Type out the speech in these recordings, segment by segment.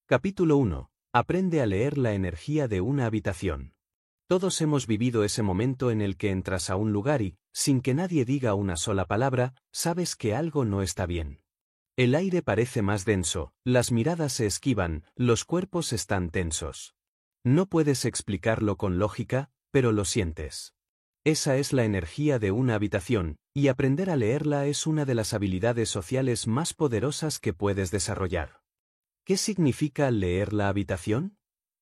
Capítulo 1. Aprende a leer la energía de una habitación. Todos hemos vivido ese momento en el que entras a un lugar y, sin que nadie diga una sola palabra, sabes que algo no está bien. El aire parece más denso, las miradas se esquivan, los cuerpos están tensos. No puedes explicarlo con lógica, pero lo sientes. Esa es la energía de una habitación, y aprender a leerla es una de las habilidades sociales más poderosas que puedes desarrollar. ¿Qué significa leer la habitación?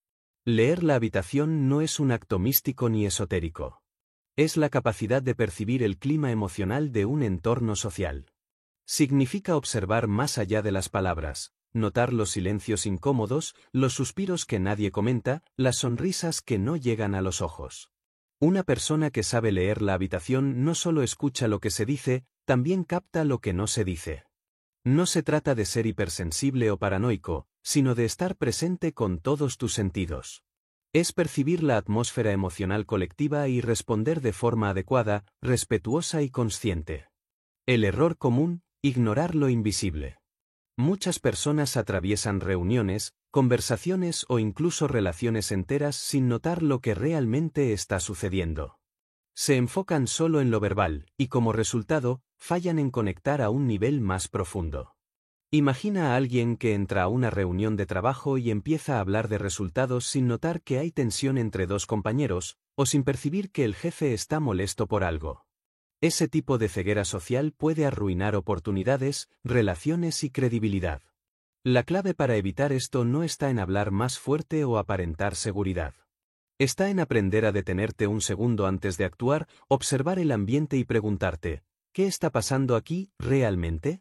Leer la habitación no es un acto místico ni esotérico. Es la capacidad de percibir el clima emocional de un entorno social. Significa observar más allá de las palabras, notar los silencios incómodos, los suspiros que nadie comenta, las sonrisas que no llegan a los ojos. Una persona que sabe leer la habitación no solo escucha lo que se dice, también capta lo que no se dice. No se trata de ser hipersensible o paranoico, sino de estar presente con todos tus sentidos. Es percibir la atmósfera emocional colectiva y responder de forma adecuada, respetuosa y consciente. El error común: ignorar lo invisible. Muchas personas atraviesan reuniones, conversaciones o incluso relaciones enteras sin notar lo que realmente está sucediendo. Se enfocan solo en lo verbal, y como resultado, fallan en conectar a un nivel más profundo. Imagina a alguien que entra a una reunión de trabajo y empieza a hablar de resultados sin notar que hay tensión entre dos compañeros, o sin percibir que el jefe está molesto por algo. Ese tipo de ceguera social puede arruinar oportunidades, relaciones y credibilidad. La clave para evitar esto no está en hablar más fuerte o aparentar seguridad. Está en aprender a detenerte un segundo antes de actuar, observar el ambiente y preguntarte: ¿qué está pasando aquí, realmente?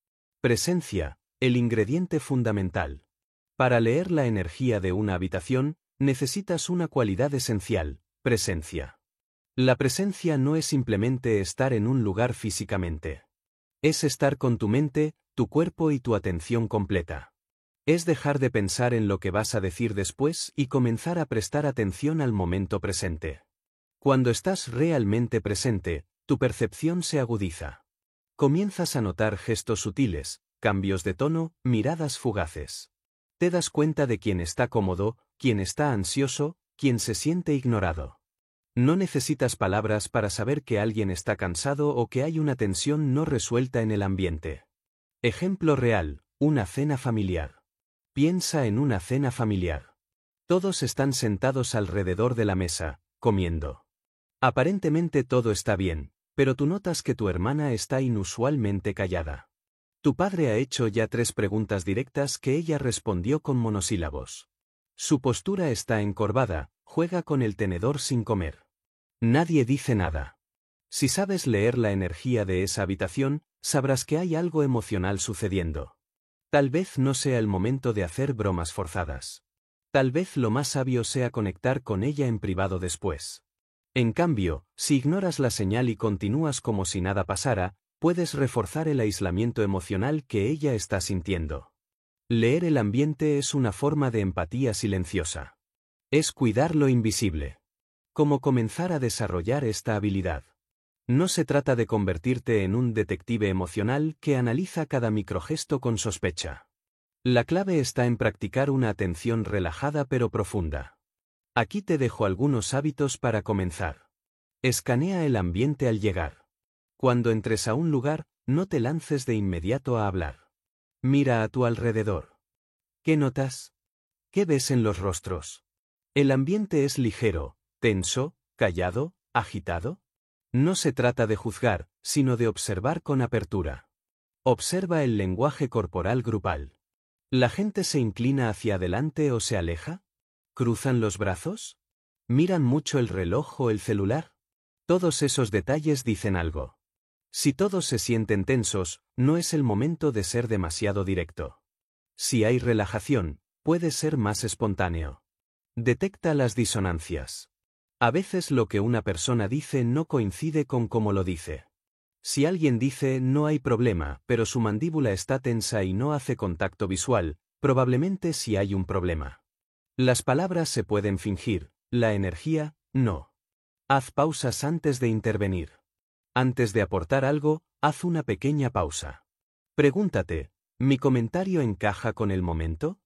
Presencia, el ingrediente fundamental. Para leer la energía de una habitación, necesitas una cualidad esencial: presencia. La presencia no es simplemente estar en un lugar físicamente. Es estar con tu mente, tu cuerpo y tu atención completa. Es dejar de pensar en lo que vas a decir después y comenzar a prestar atención al momento presente. Cuando estás realmente presente, tu percepción se agudiza. Comienzas a notar gestos sutiles, cambios de tono, miradas fugaces. Te das cuenta de quién está cómodo, quién está ansioso, quién se siente ignorado. No necesitas palabras para saber que alguien está cansado o que hay una tensión no resuelta en el ambiente. Ejemplo real: una cena familiar. Piensa en una cena familiar. Todos están sentados alrededor de la mesa, comiendo. Aparentemente todo está bien, pero tú notas que tu hermana está inusualmente callada. Tu padre ha hecho ya 3 preguntas directas que ella respondió con monosílabos. Su postura está encorvada, juega con el tenedor sin comer. Nadie dice nada. Si sabes leer la energía de esa habitación, sabrás que hay algo emocional sucediendo. Tal vez no sea el momento de hacer bromas forzadas. Tal vez lo más sabio sea conectar con ella en privado después. En cambio, si ignoras la señal y continúas como si nada pasara, puedes reforzar el aislamiento emocional que ella está sintiendo. Leer el ambiente es una forma de empatía silenciosa. Es cuidar lo invisible. ¿Cómo comenzar a desarrollar esta habilidad? No se trata de convertirte en un detective emocional que analiza cada microgesto con sospecha. La clave está en practicar una atención relajada pero profunda. Aquí te dejo algunos hábitos para comenzar. Escanea el ambiente al llegar. Cuando entres a un lugar, no te lances de inmediato a hablar. Mira a tu alrededor. ¿Qué notas? ¿Qué ves en los rostros? ¿El ambiente es ligero, tenso, callado, agitado? No se trata de juzgar, sino de observar con apertura. Observa el lenguaje corporal grupal. ¿La gente se inclina hacia adelante o se aleja? ¿Cruzan los brazos? ¿Miran mucho el reloj o el celular? Todos esos detalles dicen algo. Si todos se sienten tensos, no es el momento de ser demasiado directo. Si hay relajación, puede ser más espontáneo. Detecta las disonancias. A veces lo que una persona dice no coincide con cómo lo dice. Si alguien dice "no hay problema", pero su mandíbula está tensa y no hace contacto visual, probablemente sí hay un problema. Las palabras se pueden fingir, la energía, no. Haz pausas antes de intervenir. Antes de aportar algo, haz una pequeña pausa. Pregúntate: ¿mi comentario encaja con el momento?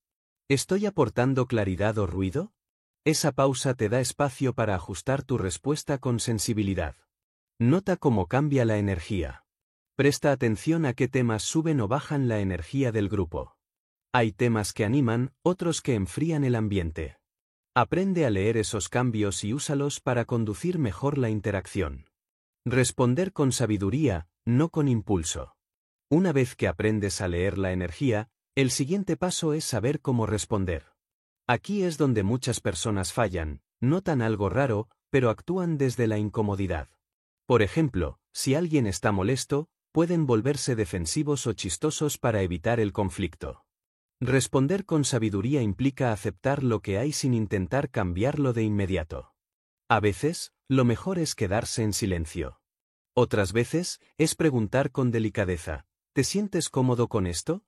¿Estoy aportando claridad o ruido? Esa pausa te da espacio para ajustar tu respuesta con sensibilidad. Nota cómo cambia la energía. Presta atención a qué temas suben o bajan la energía del grupo. Hay temas que animan, otros que enfrían el ambiente. Aprende a leer esos cambios y úsalos para conducir mejor la interacción. Responder con sabiduría, no con impulso. Una vez que aprendes a leer la energía, el siguiente paso es saber cómo responder. Aquí es donde muchas personas fallan, notan algo raro, pero actúan desde la incomodidad. Por ejemplo, si alguien está molesto, pueden volverse defensivos o chistosos para evitar el conflicto. Responder con sabiduría implica aceptar lo que hay sin intentar cambiarlo de inmediato. A veces, lo mejor es quedarse en silencio. Otras veces, es preguntar con delicadeza, ¿te sientes cómodo con esto?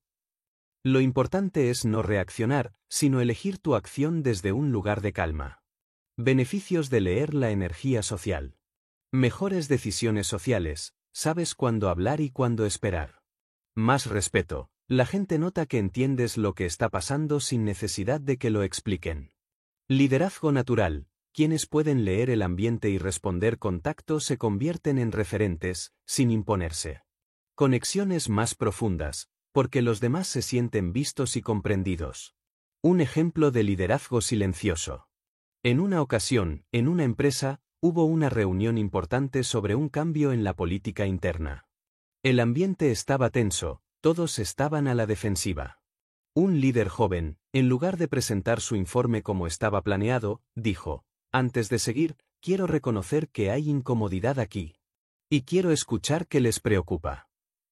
Lo importante es no reaccionar, sino elegir tu acción desde un lugar de calma. Beneficios de leer la energía social. Mejores decisiones sociales, sabes cuándo hablar y cuándo esperar. Más respeto, la gente nota que entiendes lo que está pasando sin necesidad de que lo expliquen. Liderazgo natural, quienes pueden leer el ambiente y responder con tacto se convierten en referentes, sin imponerse. Conexiones más profundas, porque los demás se sienten vistos y comprendidos. Un ejemplo de liderazgo silencioso. En una ocasión, en una empresa, hubo una reunión importante sobre un cambio en la política interna. El ambiente estaba tenso, todos estaban a la defensiva. Un líder joven, en lugar de presentar su informe como estaba planeado, dijo, antes de seguir, quiero reconocer que hay incomodidad aquí. Y quiero escuchar qué les preocupa.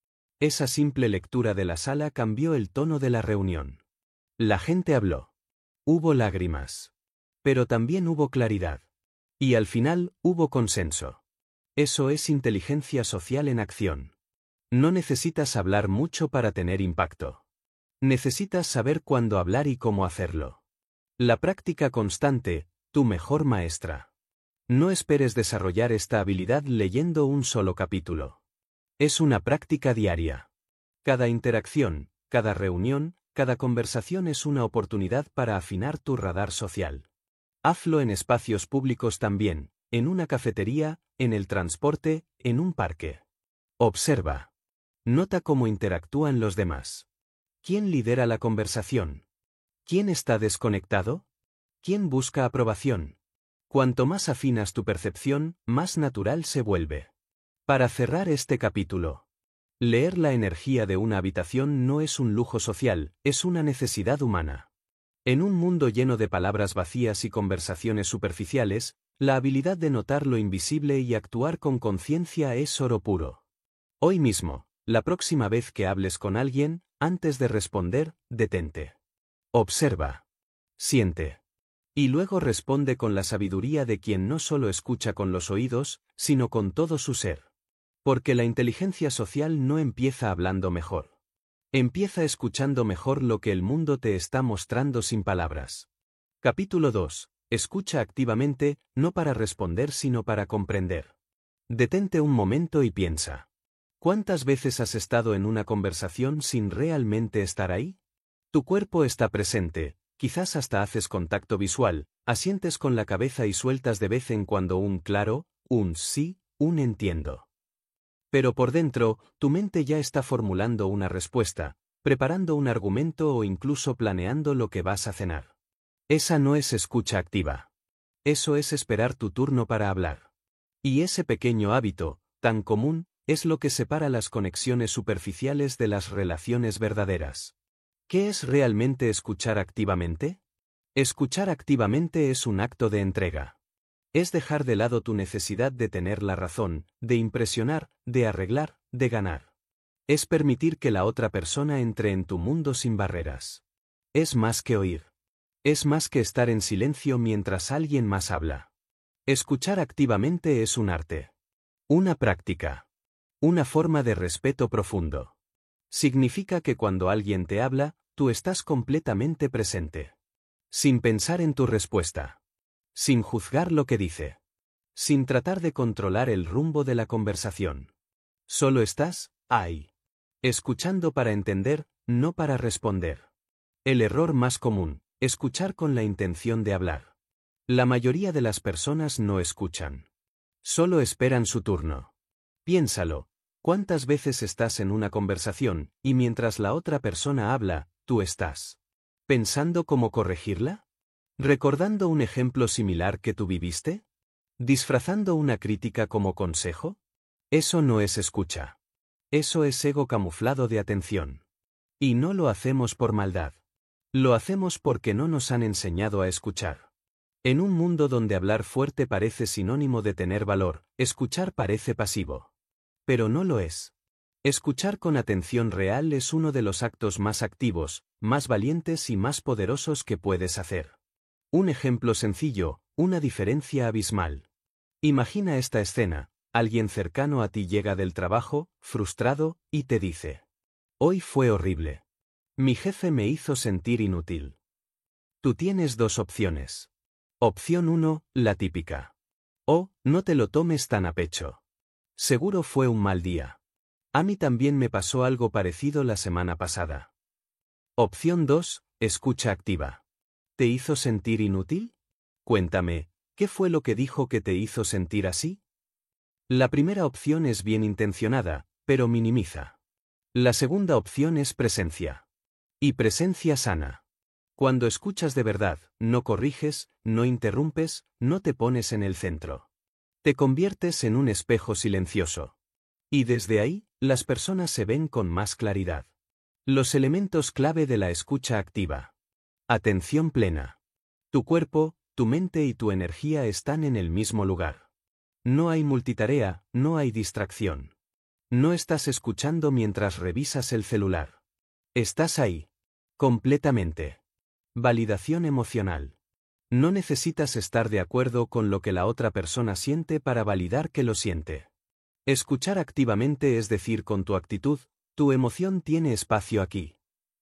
Esa simple lectura de la sala cambió el tono de la reunión. La gente habló. Hubo lágrimas. Pero también hubo claridad. Y al final, hubo consenso. Eso es inteligencia social en acción. No necesitas hablar mucho para tener impacto. Necesitas saber cuándo hablar y cómo hacerlo. La práctica constante, tu mejor maestra. No esperes desarrollar esta habilidad leyendo un solo capítulo. Es una práctica diaria. Cada interacción, cada reunión, cada conversación es una oportunidad para afinar tu radar social. Hazlo en espacios públicos también, en una cafetería, en el transporte, en un parque. Observa. Nota cómo interactúan los demás. ¿Quién lidera la conversación? ¿Quién está desconectado? ¿Quién busca aprobación? Cuanto más afinas tu percepción, más natural se vuelve. Para cerrar este capítulo, leer la energía de una habitación no es un lujo social, es una necesidad humana. En un mundo lleno de palabras vacías y conversaciones superficiales, la habilidad de notar lo invisible y actuar con conciencia es oro puro. Hoy mismo, la próxima vez que hables con alguien, antes de responder, detente. Observa. Siente. Y luego responde con la sabiduría de quien no solo escucha con los oídos, sino con todo su ser. Porque la inteligencia social no empieza hablando mejor. Empieza escuchando mejor lo que el mundo te está mostrando sin palabras. Capítulo 2. Escucha activamente, no para responder sino para comprender. Detente un momento y piensa. ¿Cuántas veces has estado en una conversación sin realmente estar ahí? Tu cuerpo está presente, quizás hasta haces contacto visual, asientes con la cabeza y sueltas de vez en cuando un claro, un sí, un entiendo. Pero por dentro, tu mente ya está formulando una respuesta, preparando un argumento o incluso planeando lo que vas a cenar. Esa no es escucha activa. Eso es esperar tu turno para hablar. Y ese pequeño hábito, tan común, es lo que separa las conexiones superficiales de las relaciones verdaderas. ¿Qué es realmente escuchar activamente? Escuchar activamente es un acto de entrega. Es dejar de lado tu necesidad de tener la razón, de impresionar, de arreglar, de ganar. Es permitir que la otra persona entre en tu mundo sin barreras. Es más que oír. Es más que estar en silencio mientras alguien más habla. Escuchar activamente es un arte. Una práctica. Una forma de respeto profundo. Significa que cuando alguien te habla, tú estás completamente presente. Sin pensar en tu respuesta. Sin juzgar lo que dice. Sin tratar de controlar el rumbo de la conversación. Solo estás, ahí. Escuchando para entender, no para responder. El error más común: escuchar con la intención de hablar. La mayoría de las personas no escuchan. Solo esperan su turno. Piénsalo. ¿Cuántas veces estás en una conversación, y mientras la otra persona habla, tú estás pensando cómo corregirla? ¿Recordando un ejemplo similar que tú viviste? ¿Disfrazando una crítica como consejo? Eso no es escucha. Eso es ego camuflado de atención. Y no lo hacemos por maldad. Lo hacemos porque no nos han enseñado a escuchar. En un mundo donde hablar fuerte parece sinónimo de tener valor, escuchar parece pasivo. Pero no lo es. Escuchar con atención real es uno de los actos más activos, más valientes y más poderosos que puedes hacer. Un ejemplo sencillo, una diferencia abismal. Imagina esta escena: alguien cercano a ti llega del trabajo, frustrado, y te dice: hoy fue horrible. Mi jefe me hizo sentir inútil. Tú tienes dos opciones. Opción 1, la típica. Oh, no te lo tomes tan a pecho. Seguro fue un mal día. A mí también me pasó algo parecido la semana pasada. Opción 2, escucha activa. ¿Te hizo sentir inútil? Cuéntame, ¿qué fue lo que dijo que te hizo sentir así? La primera opción es bien intencionada, pero minimiza. La segunda opción es presencia. Y presencia sana. Cuando escuchas de verdad, no corriges, no interrumpes, no te pones en el centro. Te conviertes en un espejo silencioso. Y desde ahí, las personas se ven con más claridad. Los elementos clave de la escucha activa. Atención plena. Tu cuerpo, tu mente y tu energía están en el mismo lugar. No hay multitarea, no hay distracción. No estás escuchando mientras revisas el celular. Estás ahí. Completamente. Validación emocional. No necesitas estar de acuerdo con lo que la otra persona siente para validar que lo siente. Escuchar activamente es decir con tu actitud: tu emoción tiene espacio aquí.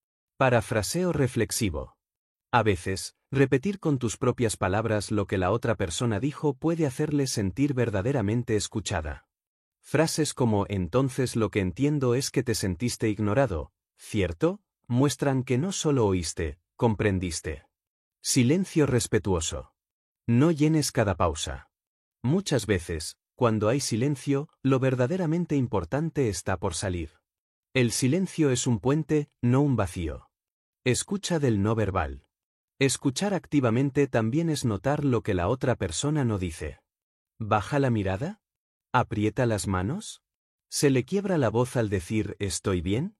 Parafraseo reflexivo. A veces, repetir con tus propias palabras lo que la otra persona dijo puede hacerle sentir verdaderamente escuchada. Frases como: entonces lo que entiendo es que te sentiste ignorado, ¿cierto?, muestran que no solo oíste, comprendiste. Silencio respetuoso. No llenes cada pausa. Muchas veces, cuando hay silencio, lo verdaderamente importante está por salir. El silencio es un puente, no un vacío. Escucha del no verbal. Escuchar activamente también es notar lo que la otra persona no dice. ¿Baja la mirada? ¿Aprieta las manos? ¿Se le quiebra la voz al decir «estoy bien»?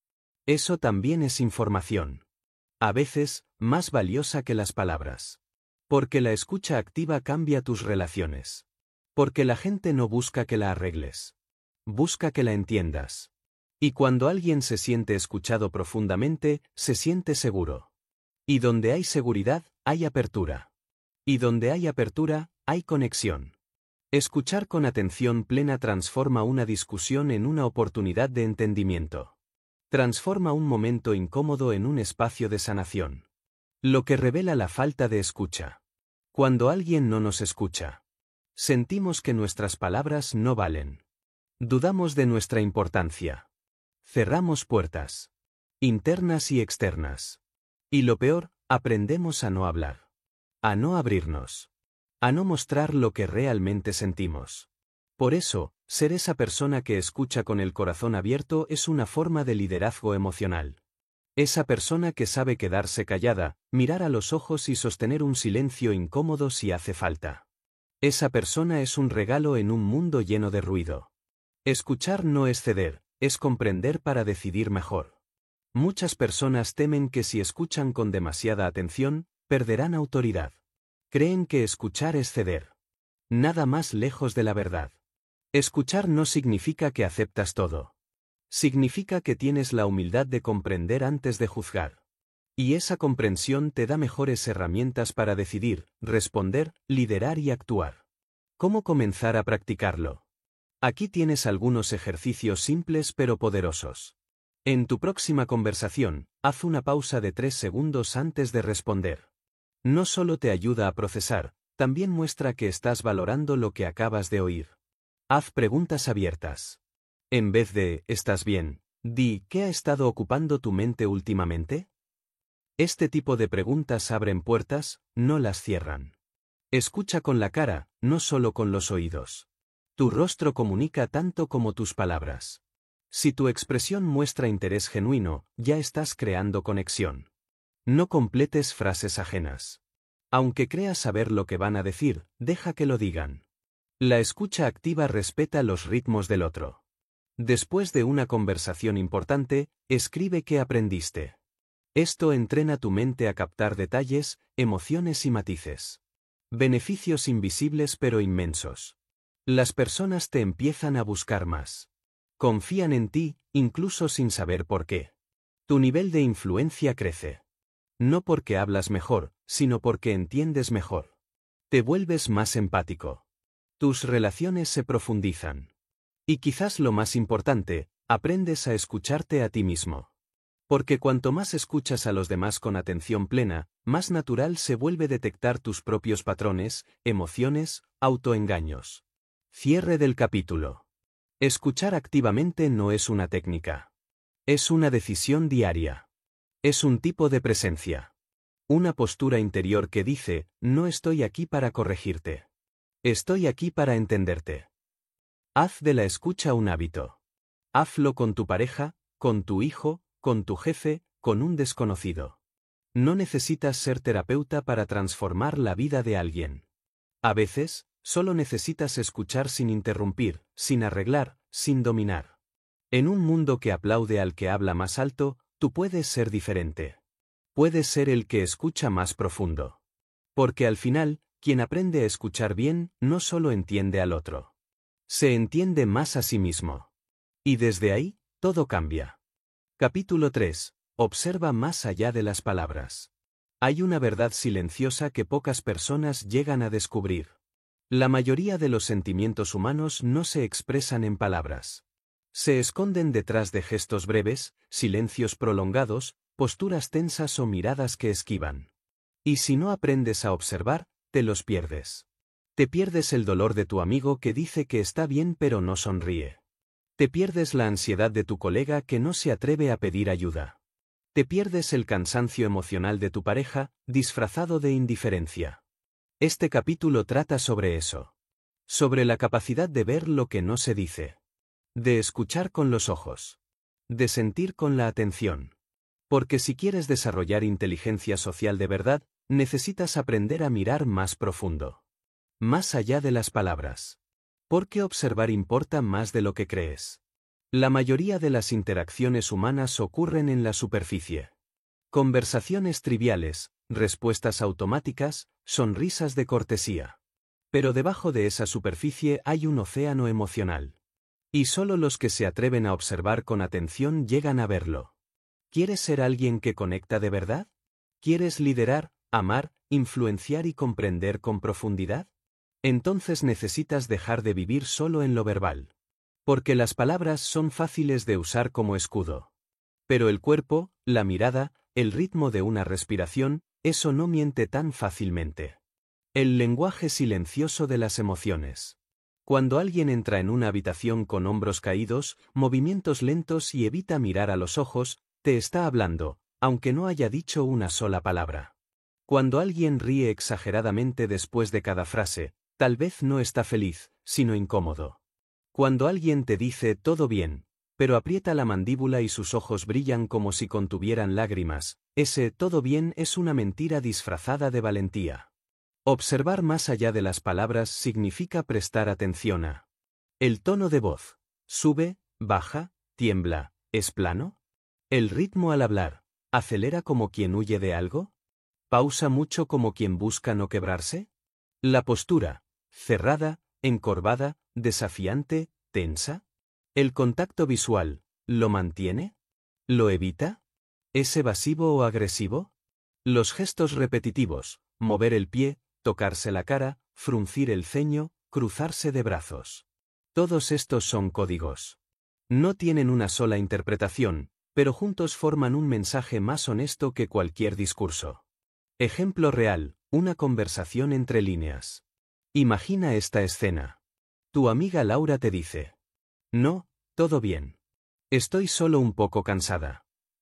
Eso también es información. A veces, más valiosa que las palabras. Porque la escucha activa cambia tus relaciones. Porque la gente no busca que la arregles. Busca que la entiendas. Y cuando alguien se siente escuchado profundamente, se siente seguro. Y donde hay seguridad, hay apertura. Y donde hay apertura, hay conexión. Escuchar con atención plena transforma una discusión en una oportunidad de entendimiento. Transforma un momento incómodo en un espacio de sanación. Lo que revela la falta de escucha. Cuando alguien no nos escucha, sentimos que nuestras palabras no valen. Dudamos de nuestra importancia. Cerramos puertas. Internas y externas. Y lo peor, aprendemos a no hablar. A no abrirnos. A no mostrar lo que realmente sentimos. Por eso, ser esa persona que escucha con el corazón abierto es una forma de liderazgo emocional. Esa persona que sabe quedarse callada, mirar a los ojos y sostener un silencio incómodo si hace falta. Esa persona es un regalo en un mundo lleno de ruido. Escuchar no es ceder, es comprender para decidir mejor. Muchas personas temen que si escuchan con demasiada atención, perderán autoridad. Creen que escuchar es ceder. Nada más lejos de la verdad. Escuchar no significa que aceptas todo. Significa que tienes la humildad de comprender antes de juzgar. Y esa comprensión te da mejores herramientas para decidir, responder, liderar y actuar. ¿Cómo comenzar a practicarlo? Aquí tienes algunos ejercicios simples pero poderosos. En tu próxima conversación, haz una pausa de 3 segundos antes de responder. No solo te ayuda a procesar, también muestra que estás valorando lo que acabas de oír. Haz preguntas abiertas. En vez de «¿estás bien?», di «¿qué ha estado ocupando tu mente últimamente?». Este tipo de preguntas abren puertas, no las cierran. Escucha con la cara, no solo con los oídos. Tu rostro comunica tanto como tus palabras. Si tu expresión muestra interés genuino, ya estás creando conexión. No completes frases ajenas. Aunque creas saber lo que van a decir, deja que lo digan. La escucha activa respeta los ritmos del otro. Después de una conversación importante, escribe qué aprendiste. Esto entrena tu mente a captar detalles, emociones y matices. Beneficios invisibles pero inmensos. Las personas te empiezan a buscar más. Confían en ti, incluso sin saber por qué. Tu nivel de influencia crece. No porque hablas mejor, sino porque entiendes mejor. Te vuelves más empático. Tus relaciones se profundizan. Y quizás lo más importante, aprendes a escucharte a ti mismo. Porque cuanto más escuchas a los demás con atención plena, más natural se vuelve detectar tus propios patrones, emociones, autoengaños. Cierre del capítulo. Escuchar activamente no es una técnica. Es una decisión diaria. Es un tipo de presencia. Una postura interior que dice, no estoy aquí para corregirte. Estoy aquí para entenderte. Haz de la escucha un hábito. Hazlo con tu pareja, con tu hijo, con tu jefe, con un desconocido. No necesitas ser terapeuta para transformar la vida de alguien. A veces, solo necesitas escuchar sin interrumpir, sin arreglar, sin dominar. En un mundo que aplaude al que habla más alto, tú puedes ser diferente. Puedes ser el que escucha más profundo. Porque al final, quien aprende a escuchar bien, no solo entiende al otro. Se entiende más a sí mismo. Y desde ahí, todo cambia. Capítulo 3. Observa más allá de las palabras. Hay una verdad silenciosa que pocas personas llegan a descubrir. La mayoría de los sentimientos humanos no se expresan en palabras. Se esconden detrás de gestos breves, silencios prolongados, posturas tensas o miradas que esquivan. Y si no aprendes a observar, te los pierdes. Te pierdes el dolor de tu amigo que dice que está bien pero no sonríe. Te pierdes la ansiedad de tu colega que no se atreve a pedir ayuda. Te pierdes el cansancio emocional de tu pareja, disfrazado de indiferencia. Este capítulo trata sobre eso. Sobre la capacidad de ver lo que no se dice. De escuchar con los ojos. De sentir con la atención. Porque si quieres desarrollar inteligencia social de verdad, necesitas aprender a mirar más profundo. Más allá de las palabras. Porque observar importa más de lo que crees. La mayoría de las interacciones humanas ocurren en la superficie. Conversaciones triviales, respuestas automáticas, sonrisas de cortesía. Pero debajo de esa superficie hay un océano emocional. Y solo los que se atreven a observar con atención llegan a verlo. ¿Quieres ser alguien que conecta de verdad? ¿Quieres liderar, amar, influenciar y comprender con profundidad? Entonces necesitas dejar de vivir solo en lo verbal. Porque las palabras son fáciles de usar como escudo. Pero el cuerpo, la mirada, el ritmo de una respiración, eso no miente tan fácilmente. El lenguaje silencioso de las emociones. Cuando alguien entra en una habitación con hombros caídos, movimientos lentos y evita mirar a los ojos, te está hablando, aunque no haya dicho una sola palabra. Cuando alguien ríe exageradamente después de cada frase, tal vez no está feliz, sino incómodo. Cuando alguien te dice todo bien, pero aprieta la mandíbula y sus ojos brillan como si contuvieran lágrimas, ese todo bien es una mentira disfrazada de valentía. Observar más allá de las palabras significa prestar atención a el tono de voz. ¿Sube, baja, tiembla, es plano? El ritmo al hablar. ¿Acelera como quien huye de algo? ¿Pausa mucho como quien busca no quebrarse? La postura. Cerrada, encorvada, desafiante, tensa. El contacto visual. ¿Lo mantiene? ¿Lo evita? ¿Es evasivo o agresivo? Los gestos repetitivos. Mover el pie, tocarse la cara, fruncir el ceño, cruzarse de brazos. Todos estos son códigos. No tienen una sola interpretación, pero juntos forman un mensaje más honesto que cualquier discurso. Ejemplo real, una conversación entre líneas. Imagina esta escena. Tu amiga Laura te dice: no, todo bien. Estoy solo un poco cansada.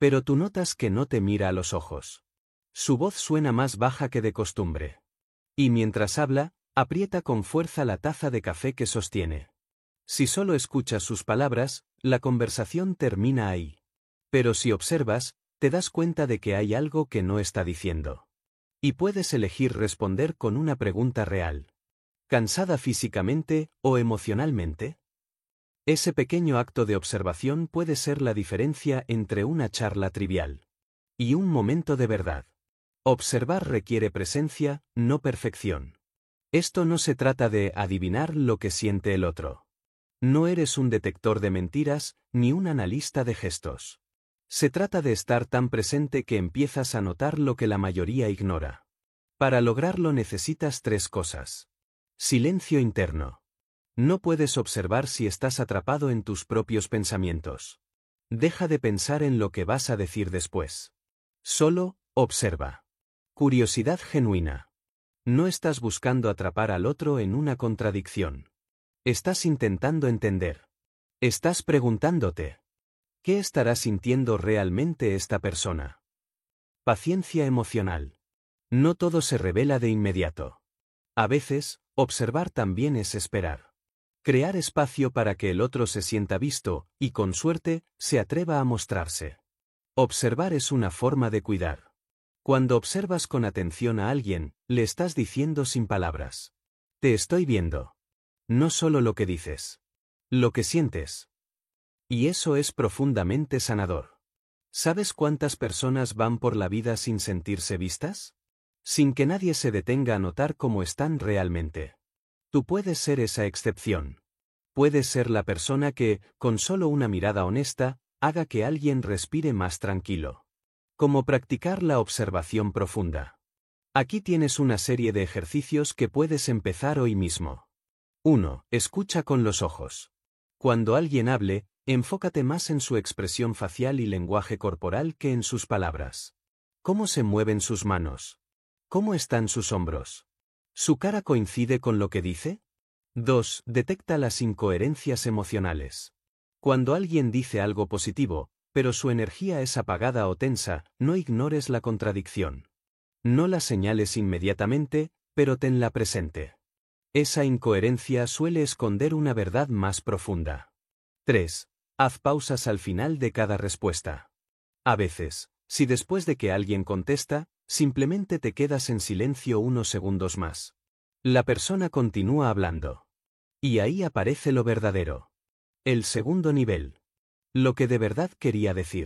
Pero tú notas que no te mira a los ojos. Su voz suena más baja que de costumbre. Y mientras habla, aprieta con fuerza la taza de café que sostiene. Si solo escuchas sus palabras, la conversación termina ahí. Pero si observas, te das cuenta de que hay algo que no está diciendo. Y puedes elegir responder con una pregunta real. ¿Cansada físicamente o emocionalmente? Ese pequeño acto de observación puede ser la diferencia entre una charla trivial y un momento de verdad. Observar requiere presencia, no perfección. Esto no se trata de adivinar lo que siente el otro. No eres un detector de mentiras, ni un analista de gestos. Se trata de estar tan presente que empiezas a notar lo que la mayoría ignora. Para lograrlo necesitas 3 cosas. Silencio interno. No puedes observar si estás atrapado en tus propios pensamientos. Deja de pensar en lo que vas a decir después. Solo, observa. Curiosidad genuina. No estás buscando atrapar al otro en una contradicción. Estás intentando entender. Estás preguntándote, ¿qué estará sintiendo realmente esta persona? Paciencia emocional. No todo se revela de inmediato. A veces, observar también es esperar. Crear espacio para que el otro se sienta visto, y con suerte, se atreva a mostrarse. Observar es una forma de cuidar. Cuando observas con atención a alguien, le estás diciendo sin palabras. Te estoy viendo. No solo lo que dices. Lo que sientes. Y eso es profundamente sanador. ¿Sabes cuántas personas van por la vida sin sentirse vistas? Sin que nadie se detenga a notar cómo están realmente. Tú puedes ser esa excepción. Puedes ser la persona que, con solo una mirada honesta, haga que alguien respire más tranquilo. Como practicar la observación profunda. Aquí tienes una serie de ejercicios que puedes empezar hoy mismo. 1. Escucha con los ojos. Cuando alguien hable, enfócate más en su expresión facial y lenguaje corporal que en sus palabras. ¿Cómo se mueven sus manos? ¿Cómo están sus hombros? ¿Su cara coincide con lo que dice? 2. Detecta las incoherencias emocionales. Cuando alguien dice algo positivo, pero su energía es apagada o tensa, no ignores la contradicción. No la señales inmediatamente, pero tenla presente. Esa incoherencia suele esconder una verdad más profunda. 3. Haz pausas al final de cada respuesta. A veces, si después de que alguien contesta, simplemente te quedas en silencio unos segundos más. La persona continúa hablando. Y ahí aparece lo verdadero. El segundo nivel. Lo que de verdad quería decir.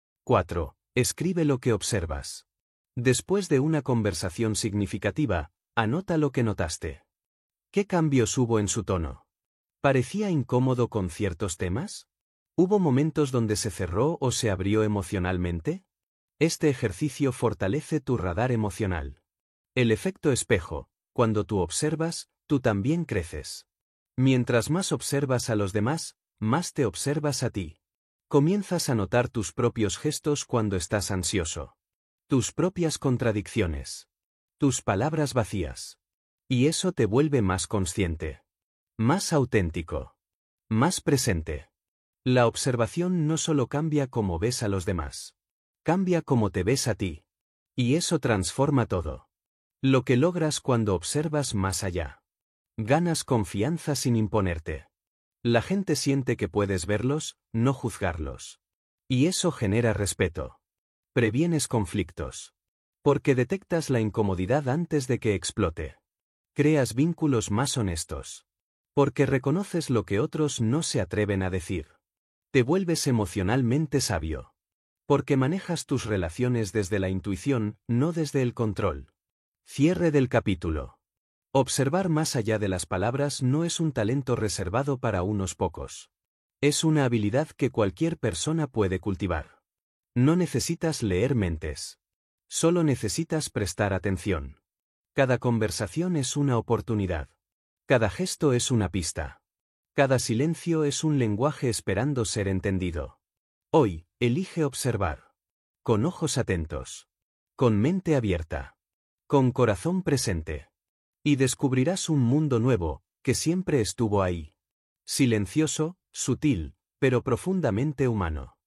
4. Escribe lo que observas. Después de una conversación significativa, anota lo que notaste. ¿Qué cambios hubo en su tono? ¿Parecía incómodo con ciertos temas? ¿Hubo momentos donde se cerró o se abrió emocionalmente? Este ejercicio fortalece tu radar emocional. El efecto espejo. Cuando tú observas, tú también creces. Mientras más observas a los demás, más te observas a ti. Comienzas a notar tus propios gestos cuando estás ansioso. Tus propias contradicciones. Tus palabras vacías. Y eso te vuelve más consciente. Más auténtico. Más presente. La observación no solo cambia cómo ves a los demás. Cambia cómo te ves a ti. Y eso transforma todo. Lo que logras cuando observas más allá. Ganas confianza sin imponerte. La gente siente que puedes verlos, no juzgarlos. Y eso genera respeto. Previenes conflictos. Porque detectas la incomodidad antes de que explote. Creas vínculos más honestos. Porque reconoces lo que otros no se atreven a decir. Te vuelves emocionalmente sabio. Porque manejas tus relaciones desde la intuición, no desde el control. Cierre del capítulo. Observar más allá de las palabras no es un talento reservado para unos pocos. Es una habilidad que cualquier persona puede cultivar. No necesitas leer mentes. Solo necesitas prestar atención. Cada conversación es una oportunidad. Cada gesto es una pista. Cada silencio es un lenguaje esperando ser entendido. Hoy, elige observar. Con ojos atentos. Con mente abierta. Con corazón presente. Y descubrirás un mundo nuevo, que siempre estuvo ahí. Silencioso, sutil, pero profundamente humano.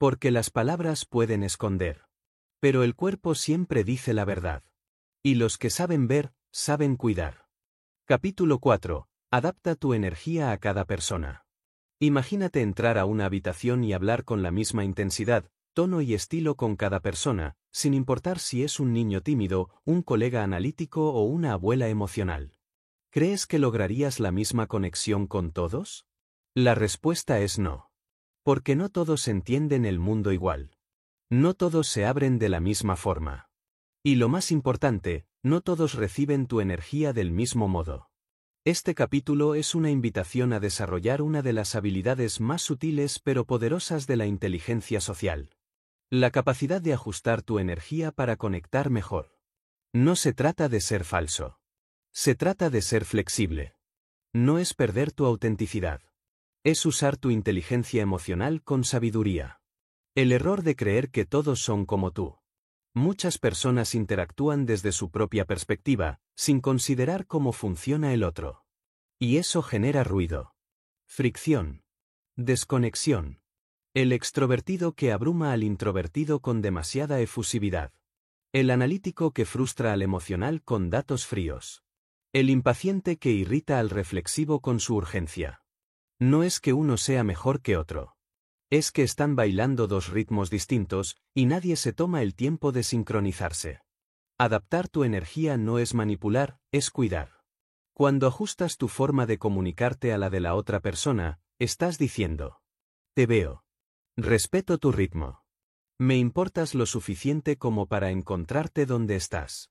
Porque las palabras pueden esconder. Pero el cuerpo siempre dice la verdad. Y los que saben ver, saben cuidar. Capítulo 4. Adapta tu energía a cada persona. Imagínate entrar a una habitación y hablar con la misma intensidad, tono y estilo con cada persona, sin importar si es un niño tímido, un colega analítico o una abuela emocional. ¿Crees que lograrías la misma conexión con todos? La respuesta es no. Porque no todos entienden el mundo igual. No todos se abren de la misma forma. Y lo más importante, no todos reciben tu energía del mismo modo. Este capítulo es una invitación a desarrollar una de las habilidades más sutiles pero poderosas de la inteligencia social. La capacidad de ajustar tu energía para conectar mejor. No se trata de ser falso. Se trata de ser flexible. No es perder tu autenticidad. Es usar tu inteligencia emocional con sabiduría. El error de creer que todos son como tú. Muchas personas interactúan desde su propia perspectiva, sin considerar cómo funciona el otro. Y eso genera ruido. Fricción. Desconexión. El extrovertido que abruma al introvertido con demasiada efusividad. El analítico que frustra al emocional con datos fríos. El impaciente que irrita al reflexivo con su urgencia. No es que uno sea mejor que otro. Es que están bailando dos ritmos distintos, y nadie se toma el tiempo de sincronizarse. Adaptar tu energía no es manipular, es cuidar. Cuando ajustas tu forma de comunicarte a la de la otra persona, estás diciendo: te veo. Respeto tu ritmo. Me importas lo suficiente como para encontrarte donde estás.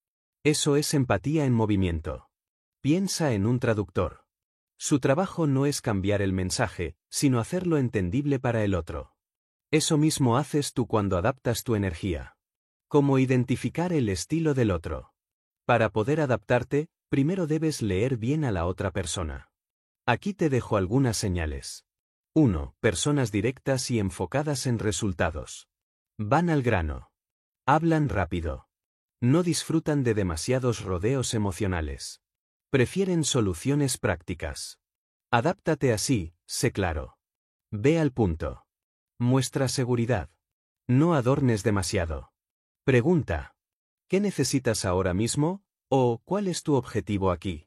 Eso es empatía en movimiento. Piensa en un traductor. Su trabajo no es cambiar el mensaje, sino hacerlo entendible para el otro. Eso mismo haces tú cuando adaptas tu energía. Como identificar el estilo del otro. Para poder adaptarte, primero debes leer bien a la otra persona. Aquí te dejo algunas señales. 1. Personas directas y enfocadas en resultados. Van al grano. Hablan rápido. No disfrutan de demasiados rodeos emocionales. Prefieren soluciones prácticas. Adáptate así, sé claro. Ve al punto. Muestra seguridad. No adornes demasiado. Pregunta: ¿qué necesitas ahora mismo? ¿O cuál es tu objetivo aquí?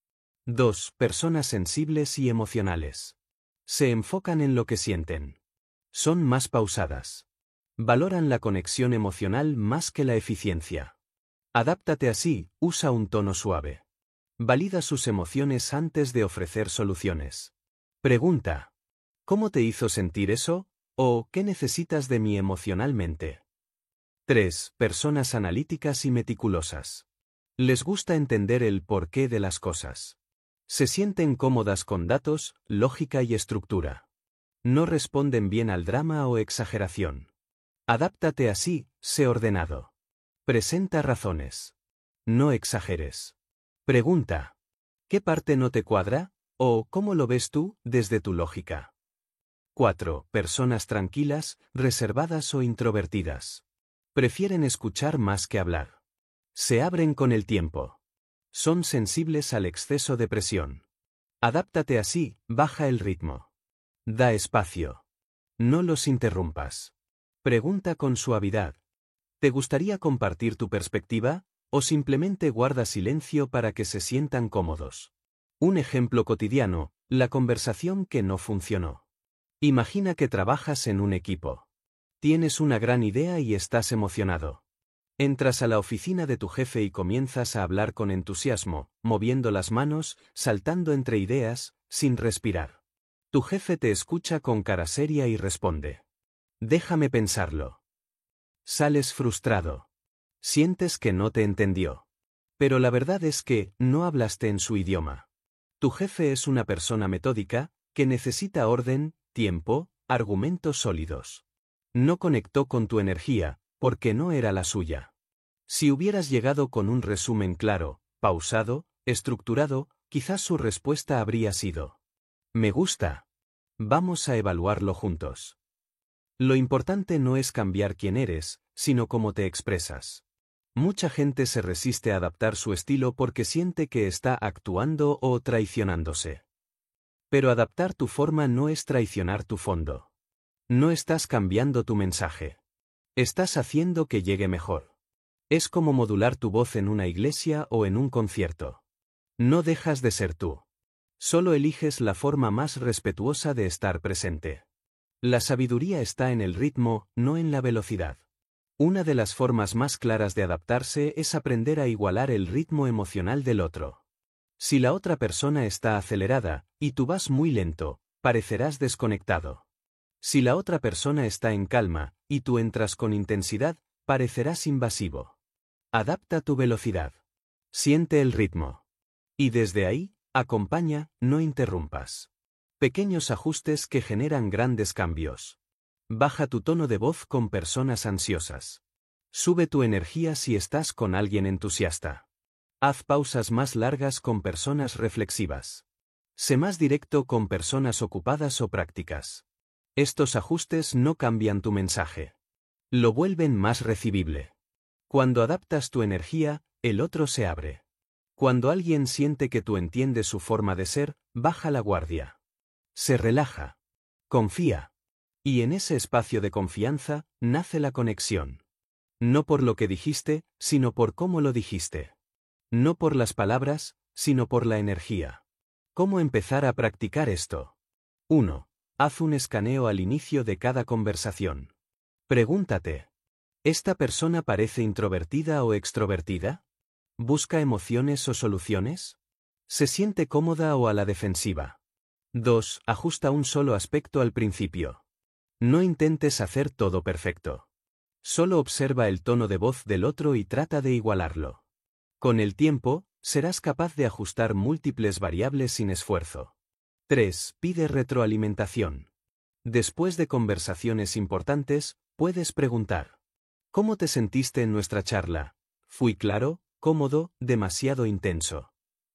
2. Personas sensibles y emocionales. Se enfocan en lo que sienten. Son más pausadas. Valoran la conexión emocional más que la eficiencia. Adáptate así, usa un tono suave. Valida sus emociones antes de ofrecer soluciones. Pregunta: ¿cómo te hizo sentir eso? ¿O qué necesitas de mí emocionalmente? 3. Personas analíticas y meticulosas. Les gusta entender el porqué de las cosas. Se sienten cómodas con datos, lógica y estructura. No responden bien al drama o exageración. Adáptate así, sé ordenado. Presenta razones. No exageres. Pregunta: ¿qué parte no te cuadra? ¿O cómo lo ves tú, desde tu lógica? 4. Personas tranquilas, reservadas o introvertidas. Prefieren escuchar más que hablar. Se abren con el tiempo. Son sensibles al exceso de presión. Adáptate así, baja el ritmo. Da espacio. No los interrumpas. Pregunta con suavidad: ¿te gustaría compartir tu perspectiva? ¿O simplemente guarda silencio para que se sientan cómodos? Un ejemplo cotidiano: la conversación que no funcionó. Imagina que trabajas en un equipo. Tienes una gran idea y estás emocionado. Entras a la oficina de tu jefe y comienzas a hablar con entusiasmo, moviendo las manos, saltando entre ideas, sin respirar. Tu jefe te escucha con cara seria y responde: déjame pensarlo. Sales frustrado. Sientes que no te entendió. Pero la verdad es que no hablaste en su idioma. Tu jefe es una persona metódica, que necesita orden, tiempo, argumentos sólidos. No conectó con tu energía, porque no era la suya. Si hubieras llegado con un resumen claro, pausado, estructurado, quizás su respuesta habría sido: me gusta. Vamos a evaluarlo juntos. Lo importante no es cambiar quién eres, sino cómo te expresas. Mucha gente se resiste a adaptar su estilo porque siente que está actuando o traicionándose. Pero adaptar tu forma no es traicionar tu fondo. No estás cambiando tu mensaje. Estás haciendo que llegue mejor. Es como modular tu voz en una iglesia o en un concierto. No dejas de ser tú. Solo eliges la forma más respetuosa de estar presente. La sabiduría está en el ritmo, no en la velocidad. Una de las formas más claras de adaptarse es aprender a igualar el ritmo emocional del otro. Si la otra persona está acelerada, y tú vas muy lento, parecerás desconectado. Si la otra persona está en calma, y tú entras con intensidad, parecerás invasivo. Adapta tu velocidad. Siente el ritmo. Y desde ahí, acompaña, no interrumpas. Pequeños ajustes que generan grandes cambios. Baja tu tono de voz con personas ansiosas. Sube tu energía si estás con alguien entusiasta. Haz pausas más largas con personas reflexivas. Sé más directo con personas ocupadas o prácticas. Estos ajustes no cambian tu mensaje. Lo vuelven más recibible. Cuando adaptas tu energía, el otro se abre. Cuando alguien siente que tú entiendes su forma de ser, baja la guardia. Se relaja. Confía. Y en ese espacio de confianza, nace la conexión. No por lo que dijiste, sino por cómo lo dijiste. No por las palabras, sino por la energía. ¿Cómo empezar a practicar esto? 1. Haz un escaneo al inicio de cada conversación. Pregúntate. ¿Esta persona parece introvertida o extrovertida? ¿Busca emociones o soluciones? ¿Se siente cómoda o a la defensiva? 2. Ajusta un solo aspecto al principio. No intentes hacer todo perfecto. Solo observa el tono de voz del otro y trata de igualarlo. Con el tiempo, serás capaz de ajustar múltiples variables sin esfuerzo. 3. Pide retroalimentación. Después de conversaciones importantes, puedes preguntar: ¿cómo te sentiste en nuestra charla? ¿Fui claro, cómodo, demasiado intenso?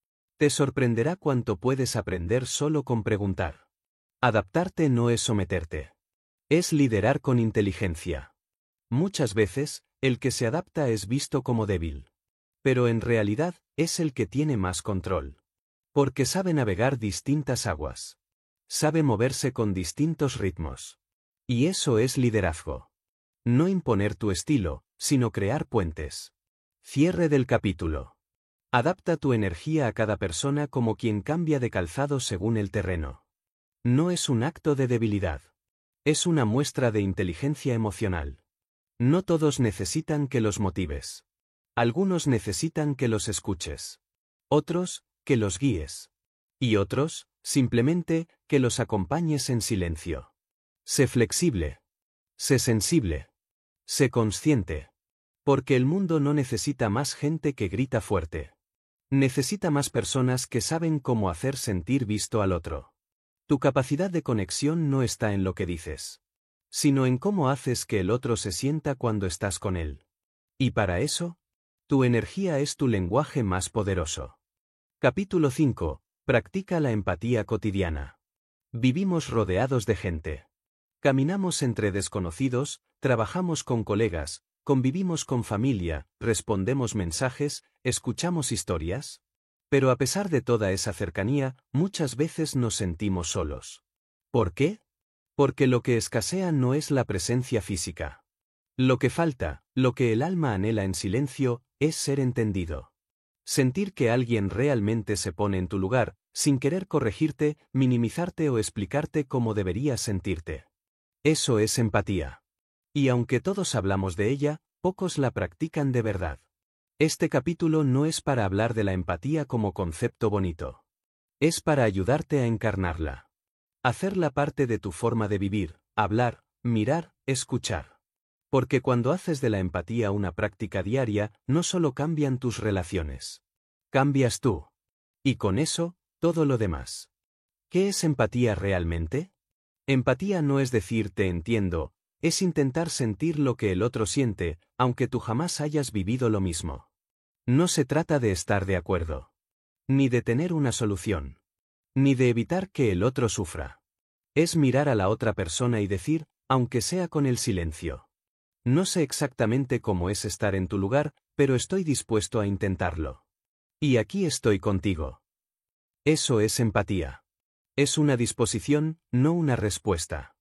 Te sorprenderá cuánto puedes aprender solo con preguntar. Adaptarte no es someterte. Es liderar con inteligencia. Muchas veces, el que se adapta es visto como débil. Pero en realidad, es el que tiene más control. Porque sabe navegar distintas aguas. Sabe moverse con distintos ritmos. Y eso es liderazgo. No imponer tu estilo, sino crear puentes. Cierre del capítulo. Adapta tu energía a cada persona como quien cambia de calzado según el terreno. No es un acto de debilidad. Es una muestra de inteligencia emocional. No todos necesitan que los motives. Algunos necesitan que los escuches. Otros, que los guíes. Y otros, simplemente, que los acompañes en silencio. Sé flexible. Sé sensible. Sé consciente. Porque el mundo no necesita más gente que grita fuerte. Necesita más personas que saben cómo hacer sentir visto al otro. Tu capacidad de conexión no está en lo que dices, sino en cómo haces que el otro se sienta cuando estás con él. Y para eso, tu energía es tu lenguaje más poderoso. Capítulo 5. Practica la empatía cotidiana. Vivimos rodeados de gente. Caminamos entre desconocidos, trabajamos con colegas, convivimos con familia, respondemos mensajes, escuchamos historias. Pero a pesar de toda esa cercanía, muchas veces nos sentimos solos. ¿Por qué? Porque lo que escasea no es la presencia física. Lo que falta, lo que el alma anhela en silencio, es ser entendido. Sentir que alguien realmente se pone en tu lugar, sin querer corregirte, minimizarte o explicarte cómo deberías sentirte. Eso es empatía. Y aunque todos hablamos de ella, pocos la practican de verdad. Este capítulo no es para hablar de la empatía como concepto bonito. Es para ayudarte a encarnarla. Hacerla parte de tu forma de vivir, hablar, mirar, escuchar. Porque cuando haces de la empatía una práctica diaria, no solo cambian tus relaciones. Cambias tú. Y con eso, todo lo demás. ¿Qué es empatía realmente? Empatía no es decir te entiendo, es intentar sentir lo que el otro siente, aunque tú jamás hayas vivido lo mismo. No se trata de estar de acuerdo. Ni de tener una solución. Ni de evitar que el otro sufra. Es mirar a la otra persona y decir, aunque sea con el silencio: no sé exactamente cómo es estar en tu lugar, pero estoy dispuesto a intentarlo. Y aquí estoy contigo. Eso es empatía. Es una disposición, no una respuesta.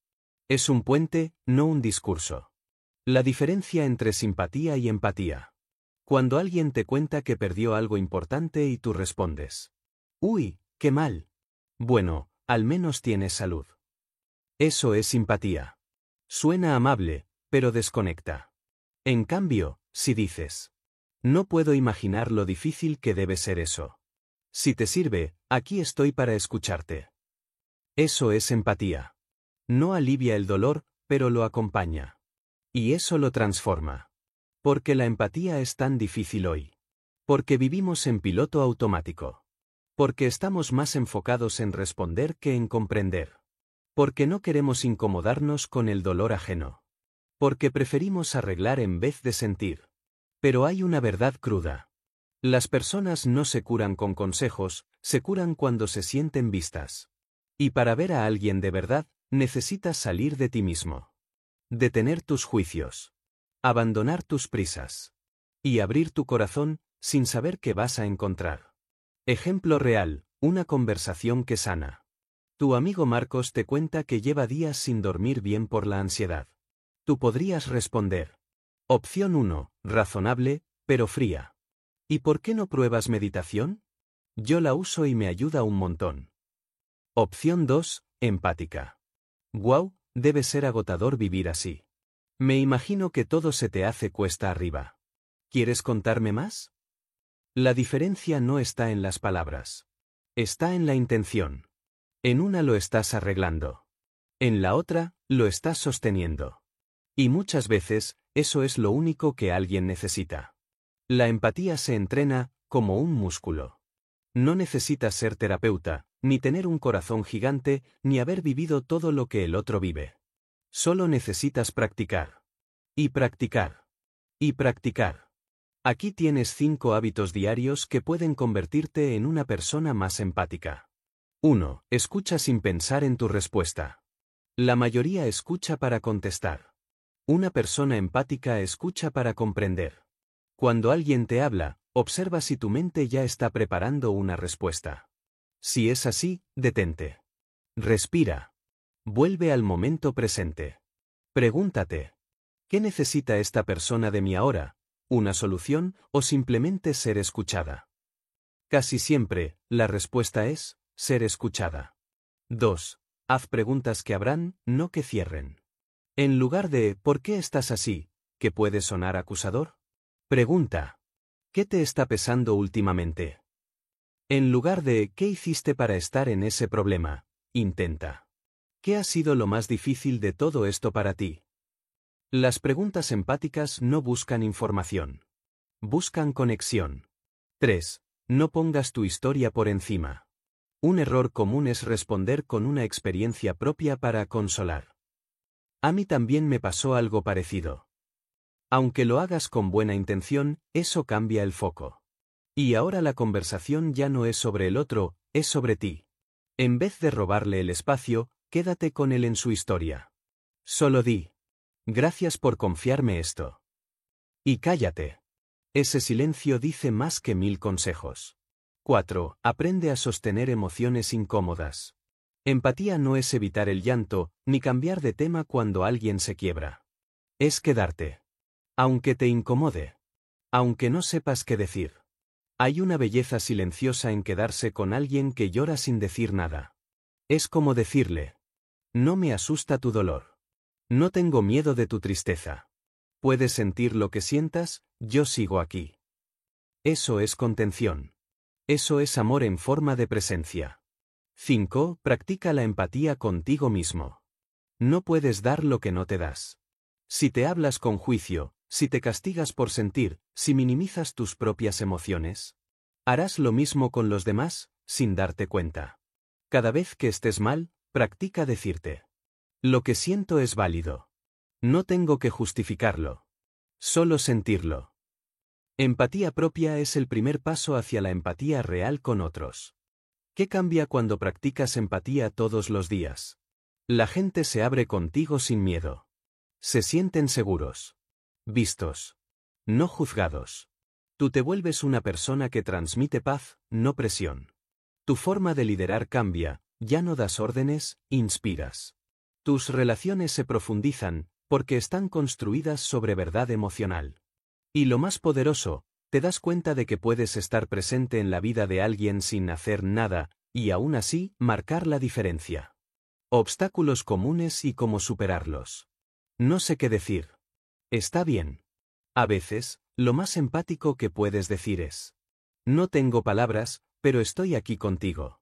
Es un puente, no un discurso. La diferencia entre simpatía y empatía. Cuando alguien te cuenta que perdió algo importante y tú respondes: «Uy, qué mal. Bueno, al menos tienes salud». Eso es simpatía. Suena amable, pero desconecta. En cambio, si dices: «No puedo imaginar lo difícil que debe ser eso. Si te sirve, aquí estoy para escucharte». Eso es empatía. No alivia el dolor, pero lo acompaña. Y eso lo transforma. Porque la empatía es tan difícil hoy. Porque vivimos en piloto automático. Porque estamos más enfocados en responder que en comprender. Porque no queremos incomodarnos con el dolor ajeno. Porque preferimos arreglar en vez de sentir. Pero hay una verdad cruda. Las personas no se curan con consejos, se curan cuando se sienten vistas. Y para ver a alguien de verdad, necesitas salir de ti mismo. Detener tus juicios. Abandonar tus prisas. Y abrir tu corazón, sin saber qué vas a encontrar. Ejemplo real, una conversación que sana. Tu amigo Marcos te cuenta que lleva días sin dormir bien por la ansiedad. Tú podrías responder: opción 1, razonable, pero fría. ¿Y por qué no pruebas meditación? Yo la uso y me ayuda un montón. Opción 2, empática. Guau, debe ser agotador vivir así. Me imagino que todo se te hace cuesta arriba. ¿Quieres contarme más? La diferencia no está en las palabras. Está en la intención. En una lo estás arreglando. En la otra, lo estás sosteniendo. Y muchas veces, eso es lo único que alguien necesita. La empatía se entrena, como un músculo. No necesitas ser terapeuta, ni tener un corazón gigante, ni haber vivido todo lo que el otro vive. Solo necesitas practicar. Y practicar. Y practicar. Aquí tienes 5 hábitos diarios que pueden convertirte en una persona más empática. 1. Escucha sin pensar en tu respuesta. La mayoría escucha para contestar. Una persona empática escucha para comprender. Cuando alguien te habla, observa si tu mente ya está preparando una respuesta. Si es así, detente. Respira. Vuelve al momento presente. Pregúntate: ¿qué necesita esta persona de mí ahora? ¿Una solución o simplemente ser escuchada? Casi siempre, la respuesta es ser escuchada. 2. Haz preguntas que abran, no que cierren. En lugar de ¿por qué estás así?, que puede sonar acusador. Pregunta: ¿qué te está pesando últimamente? En lugar de ¿qué hiciste para estar en ese problema?, intenta: ¿qué ha sido lo más difícil de todo esto para ti? Las preguntas empáticas no buscan información. Buscan conexión. 3. No pongas tu historia por encima. Un error común es responder con una experiencia propia para consolar. A mí también me pasó algo parecido. Aunque lo hagas con buena intención, eso cambia el foco. Y ahora la conversación ya no es sobre el otro, es sobre ti. En vez de robarle el espacio, quédate con él en su historia. Solo di: gracias por confiarme esto. Y cállate. Ese silencio dice más que 1000 consejos. 4. Aprende a sostener emociones incómodas. Empatía no es evitar el llanto, ni cambiar de tema cuando alguien se quiebra. Es quedarte. Aunque te incomode. Aunque no sepas qué decir. Hay una belleza silenciosa en quedarse con alguien que llora sin decir nada. Es como decirle: no me asusta tu dolor. No tengo miedo de tu tristeza. Puedes sentir lo que sientas, yo sigo aquí. Eso es contención. Eso es amor en forma de presencia. 5. Practica la empatía contigo mismo. No puedes dar lo que no te das. Si te hablas con juicio, si te castigas por sentir, si minimizas tus propias emociones, harás lo mismo con los demás, sin darte cuenta. Cada vez que estés mal, practica decirte: lo que siento es válido. No tengo que justificarlo. Solo sentirlo. Empatía propia es el primer paso hacia la empatía real con otros. ¿Qué cambia cuando practicas empatía todos los días? La gente se abre contigo sin miedo. Se sienten seguros. Vistos. No juzgados. Tú te vuelves una persona que transmite paz, no presión. Tu forma de liderar cambia, ya no das órdenes, inspiras. Tus relaciones se profundizan, porque están construidas sobre verdad emocional. Y lo más poderoso, te das cuenta de que puedes estar presente en la vida de alguien sin hacer nada, y aún así, marcar la diferencia. Obstáculos comunes y cómo superarlos. No sé qué decir. Está bien. A veces, lo más empático que puedes decir es: no tengo palabras, pero estoy aquí contigo.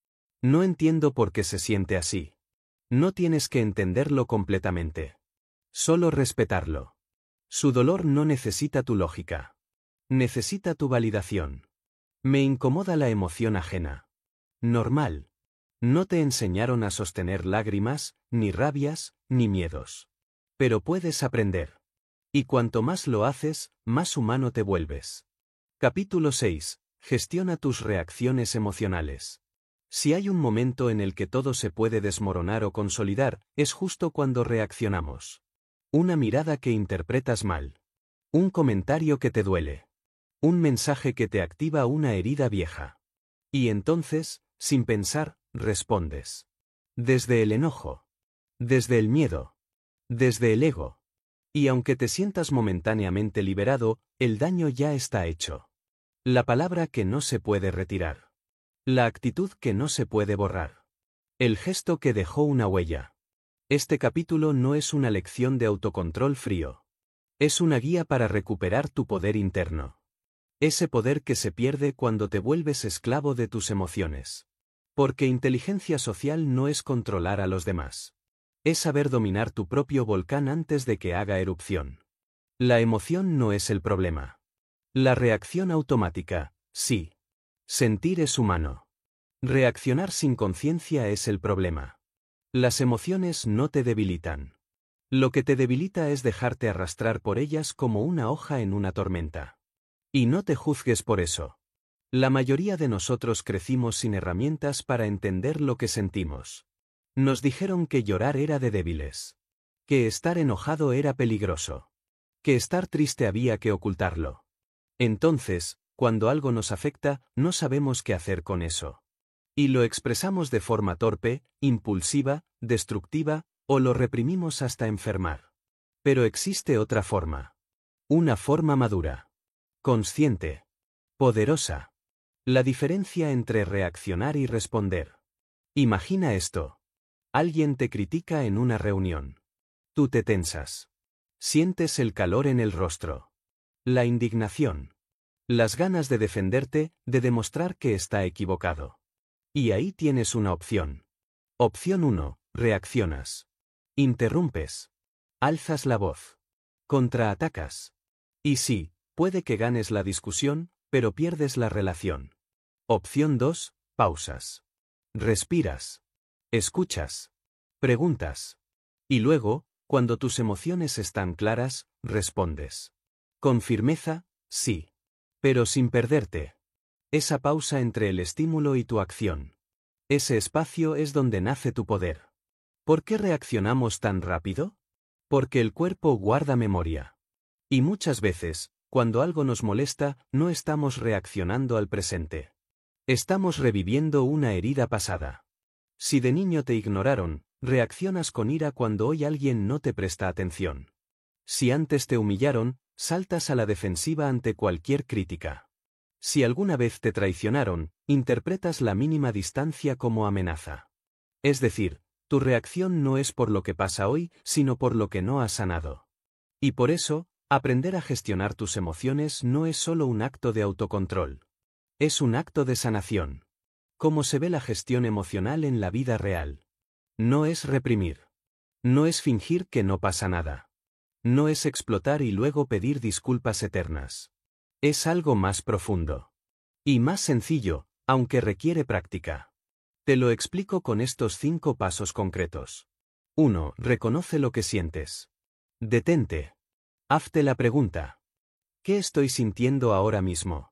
No entiendo por qué se siente así. No tienes que entenderlo completamente. Solo respetarlo. Su dolor no necesita tu lógica. Necesita tu validación. Me incomoda la emoción ajena. Normal. No te enseñaron a sostener lágrimas, ni rabias, ni miedos. Pero puedes aprender. Y cuanto más lo haces, más humano te vuelves. Capítulo 6. Gestiona tus reacciones emocionales. Si hay un momento en el que todo se puede desmoronar o consolidar, es justo cuando reaccionamos. Una mirada que interpretas mal. Un comentario que te duele. Un mensaje que te activa una herida vieja. Y entonces, sin pensar, respondes. Desde el enojo. Desde el miedo. Desde el ego. Y aunque te sientas momentáneamente liberado, el daño ya está hecho. La palabra que no se puede retirar. La actitud que no se puede borrar. El gesto que dejó una huella. Este capítulo no es una lección de autocontrol frío. Es una guía para recuperar tu poder interno. Ese poder que se pierde cuando te vuelves esclavo de tus emociones. Porque inteligencia social no es controlar a los demás. Es saber dominar tu propio volcán antes de que haga erupción. La emoción no es el problema. La reacción automática, sí. Sentir es humano. Reaccionar sin conciencia es el problema. Las emociones no te debilitan. Lo que te debilita es dejarte arrastrar por ellas como una hoja en una tormenta. Y no te juzgues por eso. La mayoría de nosotros crecimos sin herramientas para entender lo que sentimos. Nos dijeron que llorar era de débiles. Que estar enojado era peligroso. Que estar triste había que ocultarlo. Entonces, cuando algo nos afecta, no sabemos qué hacer con eso. Y lo expresamos de forma torpe, impulsiva, destructiva, o lo reprimimos hasta enfermar. Pero existe otra forma. Una forma madura. Consciente. Poderosa. La diferencia entre reaccionar y responder. Imagina esto. Alguien te critica en una reunión. Tú te tensas. Sientes el calor en el rostro. La indignación. Las ganas de defenderte, de demostrar que está equivocado. Y ahí tienes una opción. Opción 1. Reaccionas. Interrumpes. Alzas la voz. Contraatacas. Y sí, puede que ganes la discusión, pero pierdes la relación. Opción 2. Pausas. Respiras. Escuchas. Preguntas. Y luego, cuando tus emociones están claras, respondes. Con firmeza, sí. Pero sin perderte. Esa pausa entre el estímulo y tu acción. Ese espacio es donde nace tu poder. ¿Por qué reaccionamos tan rápido? Porque el cuerpo guarda memoria. Y muchas veces, cuando algo nos molesta, no estamos reaccionando al presente. Estamos reviviendo una herida pasada. Si de niño te ignoraron, reaccionas con ira cuando hoy alguien no te presta atención. Si antes te humillaron, saltas a la defensiva ante cualquier crítica. Si alguna vez te traicionaron, interpretas la mínima distancia como amenaza. Es decir, tu reacción no es por lo que pasa hoy, sino por lo que no has sanado. Y por eso, aprender a gestionar tus emociones no es solo un acto de autocontrol. Es un acto de sanación. Cómo se ve la gestión emocional en la vida real. No es reprimir. No es fingir que no pasa nada. No es explotar y luego pedir disculpas eternas. Es algo más profundo. Y más sencillo, aunque requiere práctica. Te lo explico con estos 5 pasos concretos. 1. Reconoce lo que sientes. Detente. Hazte la pregunta. ¿Qué estoy sintiendo ahora mismo?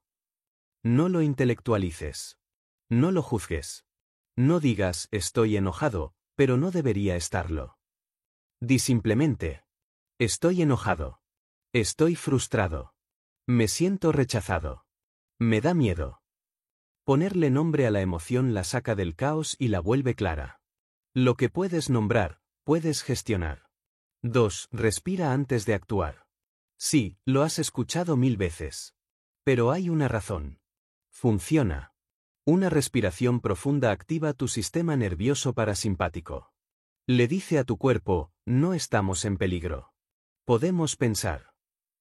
No lo intelectualices. No lo juzgues. No digas, estoy enojado, pero no debería estarlo. Di simplemente. Estoy enojado. Estoy frustrado. Me siento rechazado. Me da miedo. Ponerle nombre a la emoción la saca del caos y la vuelve clara. Lo que puedes nombrar, puedes gestionar. 2. Respira antes de actuar. Sí, lo has escuchado 1000 veces. Pero hay una razón. Funciona. Una respiración profunda activa tu sistema nervioso parasimpático. Le dice a tu cuerpo, no estamos en peligro. Podemos pensar.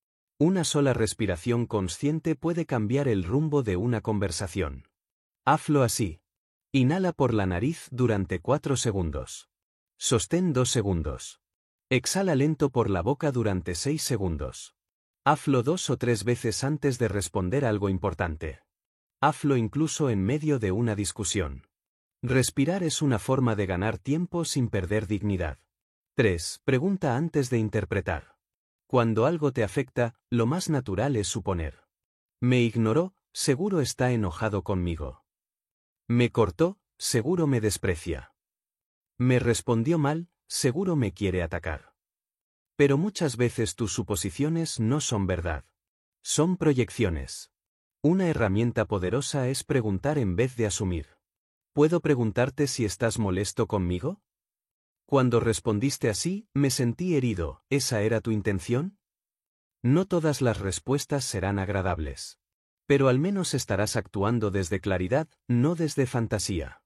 Una sola respiración consciente puede cambiar el rumbo de una conversación. Hazlo así. Inhala por la nariz durante 4 segundos. Sostén 2 segundos. Exhala lento por la boca durante 6 segundos. Hazlo 2 o 3 veces antes de responder algo importante. Hazlo incluso en medio de una discusión. Respirar es una forma de ganar tiempo sin perder dignidad. 3. Pregunta antes de interpretar. Cuando algo te afecta, lo más natural es suponer. Me ignoró, seguro está enojado conmigo. Me cortó, seguro me desprecia. Me respondió mal, seguro me quiere atacar. Pero muchas veces tus suposiciones no son verdad. Son proyecciones. Una herramienta poderosa es preguntar en vez de asumir. ¿Puedo preguntarte si estás molesto conmigo? Cuando respondiste así, me sentí herido, ¿esa era tu intención? No todas las respuestas serán agradables. Pero al menos estarás actuando desde claridad, no desde fantasía.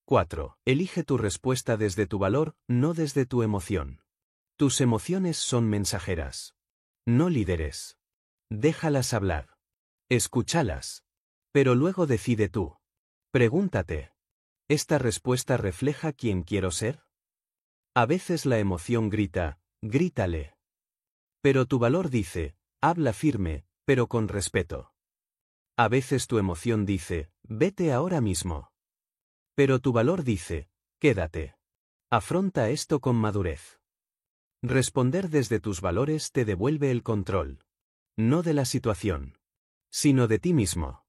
4. Elige tu respuesta desde tu valor, no desde tu emoción. Tus emociones son mensajeras. No líderes. Déjalas hablar. Escúchalas. Pero luego decide tú. Pregúntate. ¿Esta respuesta refleja quién quiero ser? A veces la emoción grita, grítale. Pero tu valor dice, habla firme, pero con respeto. A veces tu emoción dice, vete ahora mismo. Pero tu valor dice, quédate. Afronta esto con madurez. Responder desde tus valores te devuelve el control. No de la situación, sino de ti mismo.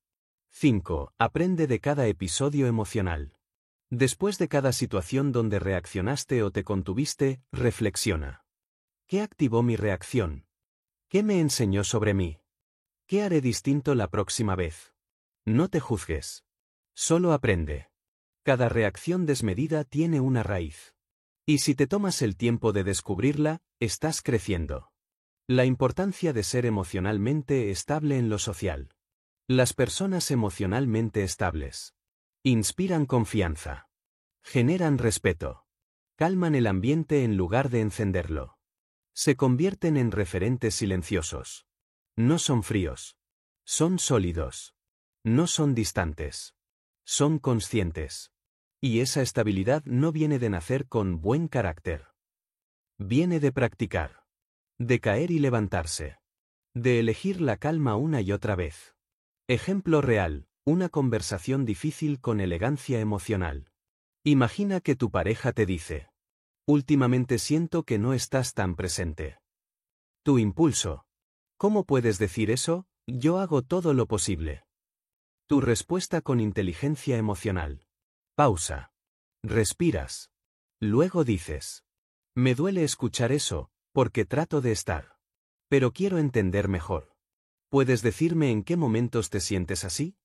5. Aprende de cada episodio emocional. Después de cada situación donde reaccionaste o te contuviste, reflexiona. ¿Qué activó mi reacción? ¿Qué me enseñó sobre mí? ¿Qué haré distinto la próxima vez? No te juzgues. Solo aprende. Cada reacción desmedida tiene una raíz. Y si te tomas el tiempo de descubrirla, estás creciendo. La importancia de ser emocionalmente estable en lo social. Las personas emocionalmente estables inspiran confianza. Generan respeto. Calman el ambiente en lugar de encenderlo. Se convierten en referentes silenciosos. No son fríos. Son sólidos. No son distantes. Son conscientes. Y esa estabilidad no viene de nacer con buen carácter. Viene de practicar. De caer y levantarse. De elegir la calma una y otra vez. Ejemplo real, una conversación difícil con elegancia emocional. Imagina que tu pareja te dice: últimamente siento que no estás tan presente. Tu impulso: ¿cómo puedes decir eso? Yo hago todo lo posible. Tu respuesta con inteligencia emocional. Pausa. Respiras. Luego dices: me duele escuchar eso, porque trato de estar. Pero quiero entender mejor. ¿Puedes decirme en qué momentos te sientes así?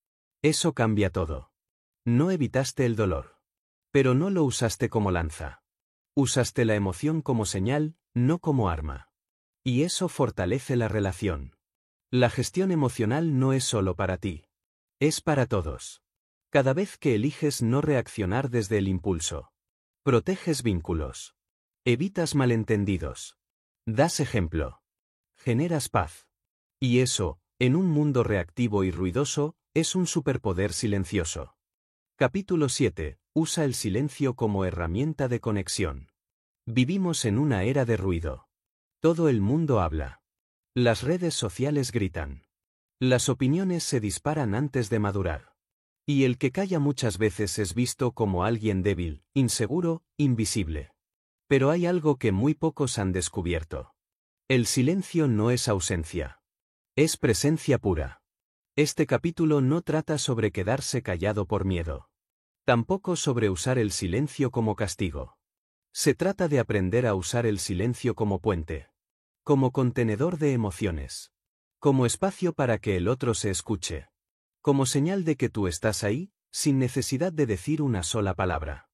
Eso cambia todo. No evitaste el dolor. Pero no lo usaste como lanza. Usaste la emoción como señal, no como arma. Y eso fortalece la relación. La gestión emocional no es solo para ti. Es para todos. Cada vez que eliges no reaccionar desde el impulso, proteges vínculos. Evitas malentendidos. Das ejemplo. Generas paz. Y eso, en un mundo reactivo y ruidoso, es un superpoder silencioso. Capítulo 7. Usa el silencio como herramienta de conexión. Vivimos en una era de ruido. Todo el mundo habla. Las redes sociales gritan. Las opiniones se disparan antes de madurar. Y el que calla muchas veces es visto como alguien débil, inseguro, invisible. Pero hay algo que muy pocos han descubierto. El silencio no es ausencia. Es presencia pura. Este capítulo no trata sobre quedarse callado por miedo. Tampoco sobre usar el silencio como castigo. Se trata de aprender a usar el silencio como puente. Como contenedor de emociones. Como espacio para que el otro se escuche. Como señal de que tú estás ahí, sin necesidad de decir una sola palabra.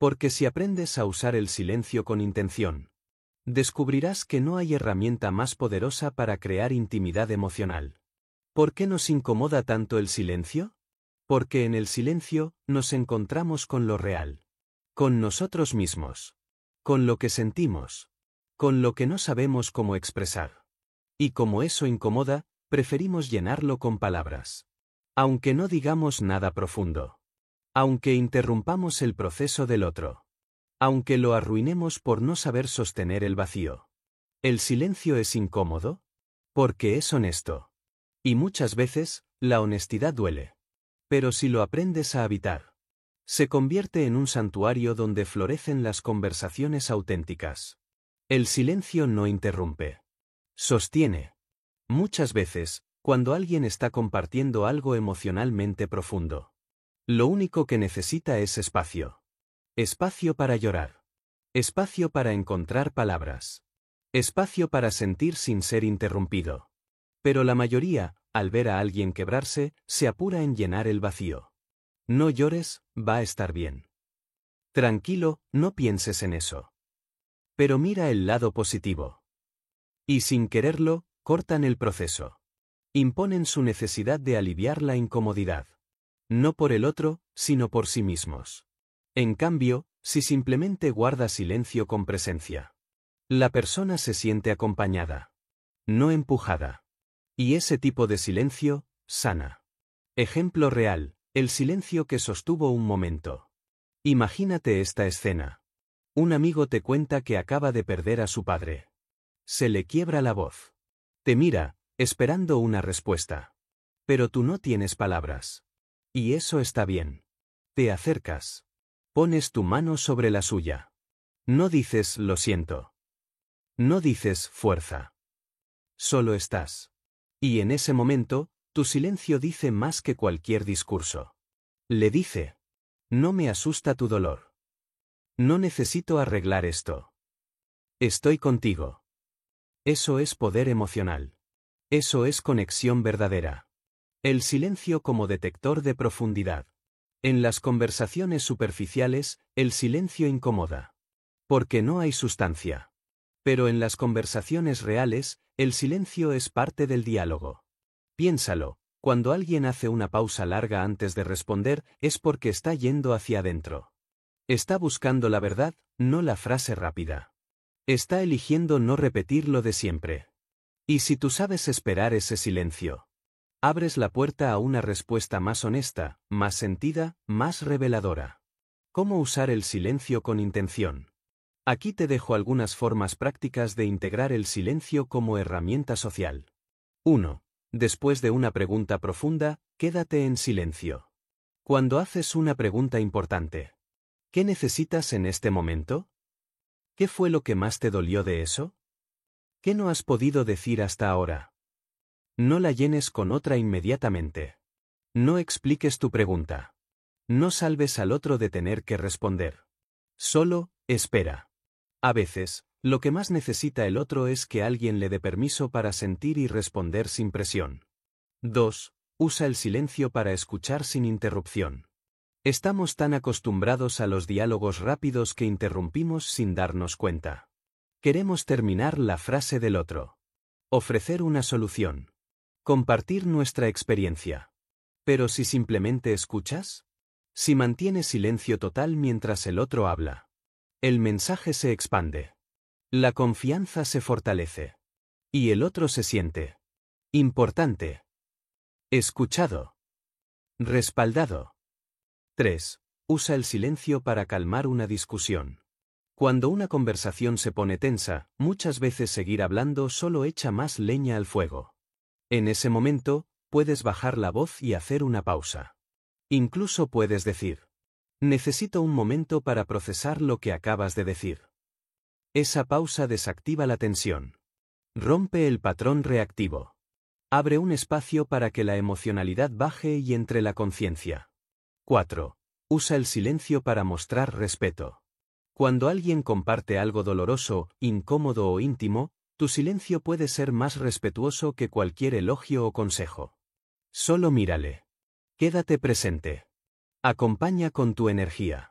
Porque si aprendes a usar el silencio con intención, descubrirás que no hay herramienta más poderosa para crear intimidad emocional. ¿Por qué nos incomoda tanto el silencio? Porque en el silencio nos encontramos con lo real, con nosotros mismos, con lo que sentimos, con lo que no sabemos cómo expresar. Y como eso incomoda, preferimos llenarlo con palabras. Aunque no digamos nada profundo. Aunque interrumpamos el proceso del otro. Aunque lo arruinemos por no saber sostener el vacío. ¿El silencio es incómodo? Porque es honesto. Y muchas veces, la honestidad duele. Pero si lo aprendes a habitar, se convierte en un santuario donde florecen las conversaciones auténticas. El silencio no interrumpe. Sostiene. Muchas veces, cuando alguien está compartiendo algo emocionalmente profundo, lo único que necesita es espacio. Espacio para llorar. Espacio para encontrar palabras. Espacio para sentir sin ser interrumpido. Pero la mayoría, al ver a alguien quebrarse, se apura en llenar el vacío. No llores, va a estar bien. Tranquilo, no pienses en eso. Pero mira el lado positivo. Y sin quererlo, cortan el proceso. Imponen su necesidad de aliviar la incomodidad. No por el otro, sino por sí mismos. En cambio, si simplemente guarda silencio con presencia, la persona se siente acompañada, no empujada. Y ese tipo de silencio, sana. Ejemplo real, el silencio que sostuvo un momento. Imagínate esta escena. Un amigo te cuenta que acaba de perder a su padre. Se le quiebra la voz. Te mira, esperando una respuesta. Pero tú no tienes palabras. Y eso está bien. Te acercas. Pones tu mano sobre la suya. No dices lo siento. No dices fuerza. Solo estás. Y en ese momento, tu silencio dice más que cualquier discurso. Le dice: no me asusta tu dolor. No necesito arreglar esto. Estoy contigo. Eso es poder emocional. Eso es conexión verdadera. El silencio como detector de profundidad. En las conversaciones superficiales, el silencio incomoda. Porque no hay sustancia. Pero en las conversaciones reales, el silencio es parte del diálogo. Piénsalo, cuando alguien hace una pausa larga antes de responder, es porque está yendo hacia adentro. Está buscando la verdad, no la frase rápida. Está eligiendo no repetir lo de siempre. Y si tú sabes esperar ese silencio, abres la puerta a una respuesta más honesta, más sentida, más reveladora. ¿Cómo usar el silencio con intención? Aquí te dejo algunas formas prácticas de integrar el silencio como herramienta social. 1. Después de una pregunta profunda, quédate en silencio. Cuando haces una pregunta importante, ¿qué necesitas en este momento? ¿Qué fue lo que más te dolió de eso? ¿Qué no has podido decir hasta ahora? No la llenes con otra inmediatamente. No expliques tu pregunta. No salves al otro de tener que responder. Solo, espera. A veces, lo que más necesita el otro es que alguien le dé permiso para sentir y responder sin presión. 2. Usa el silencio para escuchar sin interrupción. Estamos tan acostumbrados a los diálogos rápidos que interrumpimos sin darnos cuenta. Queremos terminar la frase del otro. Ofrecer una solución. Compartir nuestra experiencia. Pero si simplemente escuchas, si mantienes silencio total mientras el otro habla, el mensaje se expande. La confianza se fortalece. Y el otro se siente importante. Escuchado. Respaldado. 3. Usa el silencio para calmar una discusión. Cuando una conversación se pone tensa, muchas veces seguir hablando solo echa más leña al fuego. En ese momento, puedes bajar la voz y hacer una pausa. Incluso puedes decir: necesito un momento para procesar lo que acabas de decir. Esa pausa desactiva la tensión. Rompe el patrón reactivo. Abre un espacio para que la emocionalidad baje y entre la conciencia. 4. Usa el silencio para mostrar respeto. Cuando alguien comparte algo doloroso, incómodo o íntimo, tu silencio puede ser más respetuoso que cualquier elogio o consejo. Solo mírale. Quédate presente. Acompaña con tu energía.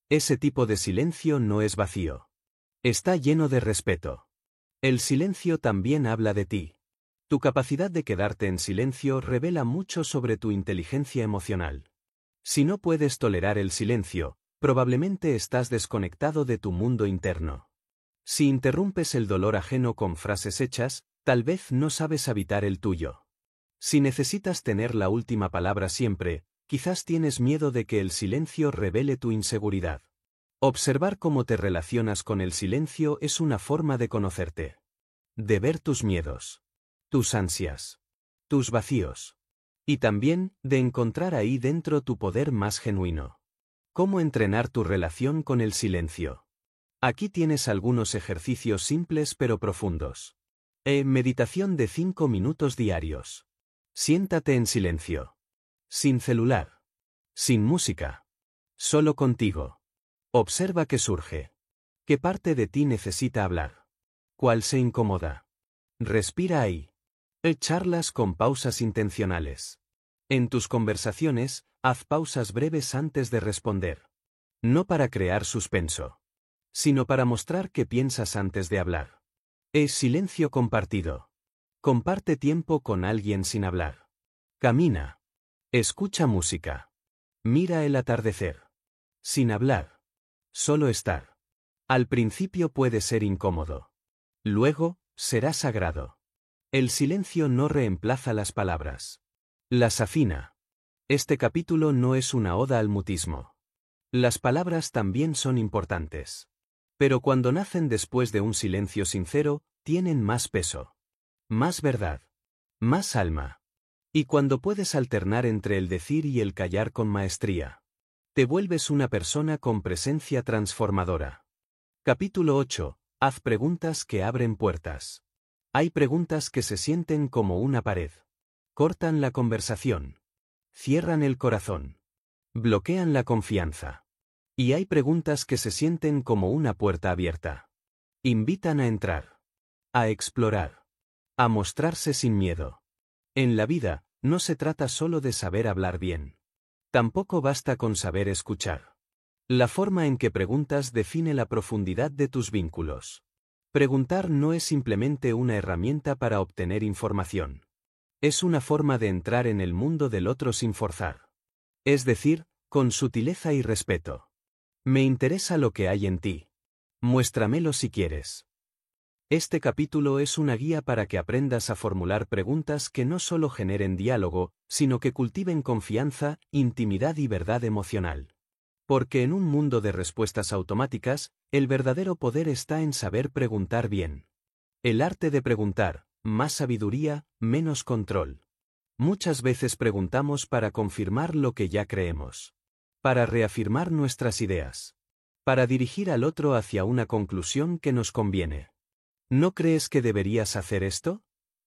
Ese tipo de silencio no es vacío. Está lleno de respeto. El silencio también habla de ti. Tu capacidad de quedarte en silencio revela mucho sobre tu inteligencia emocional. Si no puedes tolerar el silencio, probablemente estás desconectado de tu mundo interno. Si interrumpes el dolor ajeno con frases hechas, tal vez no sabes habitar el tuyo. Si necesitas tener la última palabra siempre, quizás tienes miedo de que el silencio revele tu inseguridad. Observar cómo te relacionas con el silencio es una forma de conocerte. De ver tus miedos, tus ansias, tus vacíos. Y también, de encontrar ahí dentro tu poder más genuino. ¿Cómo entrenar tu relación con el silencio? Aquí tienes algunos ejercicios simples pero profundos. Meditación de 5 minutos diarios. Siéntate en silencio. Sin celular. Sin música. Solo contigo. Observa qué surge. ¿Qué parte de ti necesita hablar? ¿Cuál se incomoda? Respira ahí. Charlas con pausas intencionales. En tus conversaciones, haz pausas breves antes de responder. No para crear suspenso, sino para mostrar qué piensas antes de hablar. Es silencio compartido. Comparte tiempo con alguien sin hablar. Camina. Escucha música. Mira el atardecer. Sin hablar. Solo estar. Al principio puede ser incómodo. Luego, será sagrado. El silencio no reemplaza las palabras. Las afina. Este capítulo no es una oda al mutismo. Las palabras también son importantes. Pero cuando nacen después de un silencio sincero, tienen más peso. Más verdad. Más alma. Y cuando puedes alternar entre el decir y el callar con maestría, te vuelves una persona con presencia transformadora. Capítulo 8. Haz preguntas que abren puertas. Hay preguntas que se sienten como una pared. Cortan la conversación. Cierran el corazón. Bloquean la confianza. Y hay preguntas que se sienten como una puerta abierta. Invitan a entrar. A explorar. A mostrarse sin miedo. En la vida, no se trata solo de saber hablar bien. Tampoco basta con saber escuchar. La forma en que preguntas define la profundidad de tus vínculos. Preguntar no es simplemente una herramienta para obtener información. Es una forma de entrar en el mundo del otro sin forzar. Es decir, con sutileza y respeto. Me interesa lo que hay en ti. Muéstramelo si quieres. Este capítulo es una guía para que aprendas a formular preguntas que no solo generen diálogo, sino que cultiven confianza, intimidad y verdad emocional. Porque en un mundo de respuestas automáticas, el verdadero poder está en saber preguntar bien. El arte de preguntar, más sabiduría, menos control. Muchas veces preguntamos para confirmar lo que ya creemos. Para reafirmar nuestras ideas. Para dirigir al otro hacia una conclusión que nos conviene. ¿No crees que deberías hacer esto?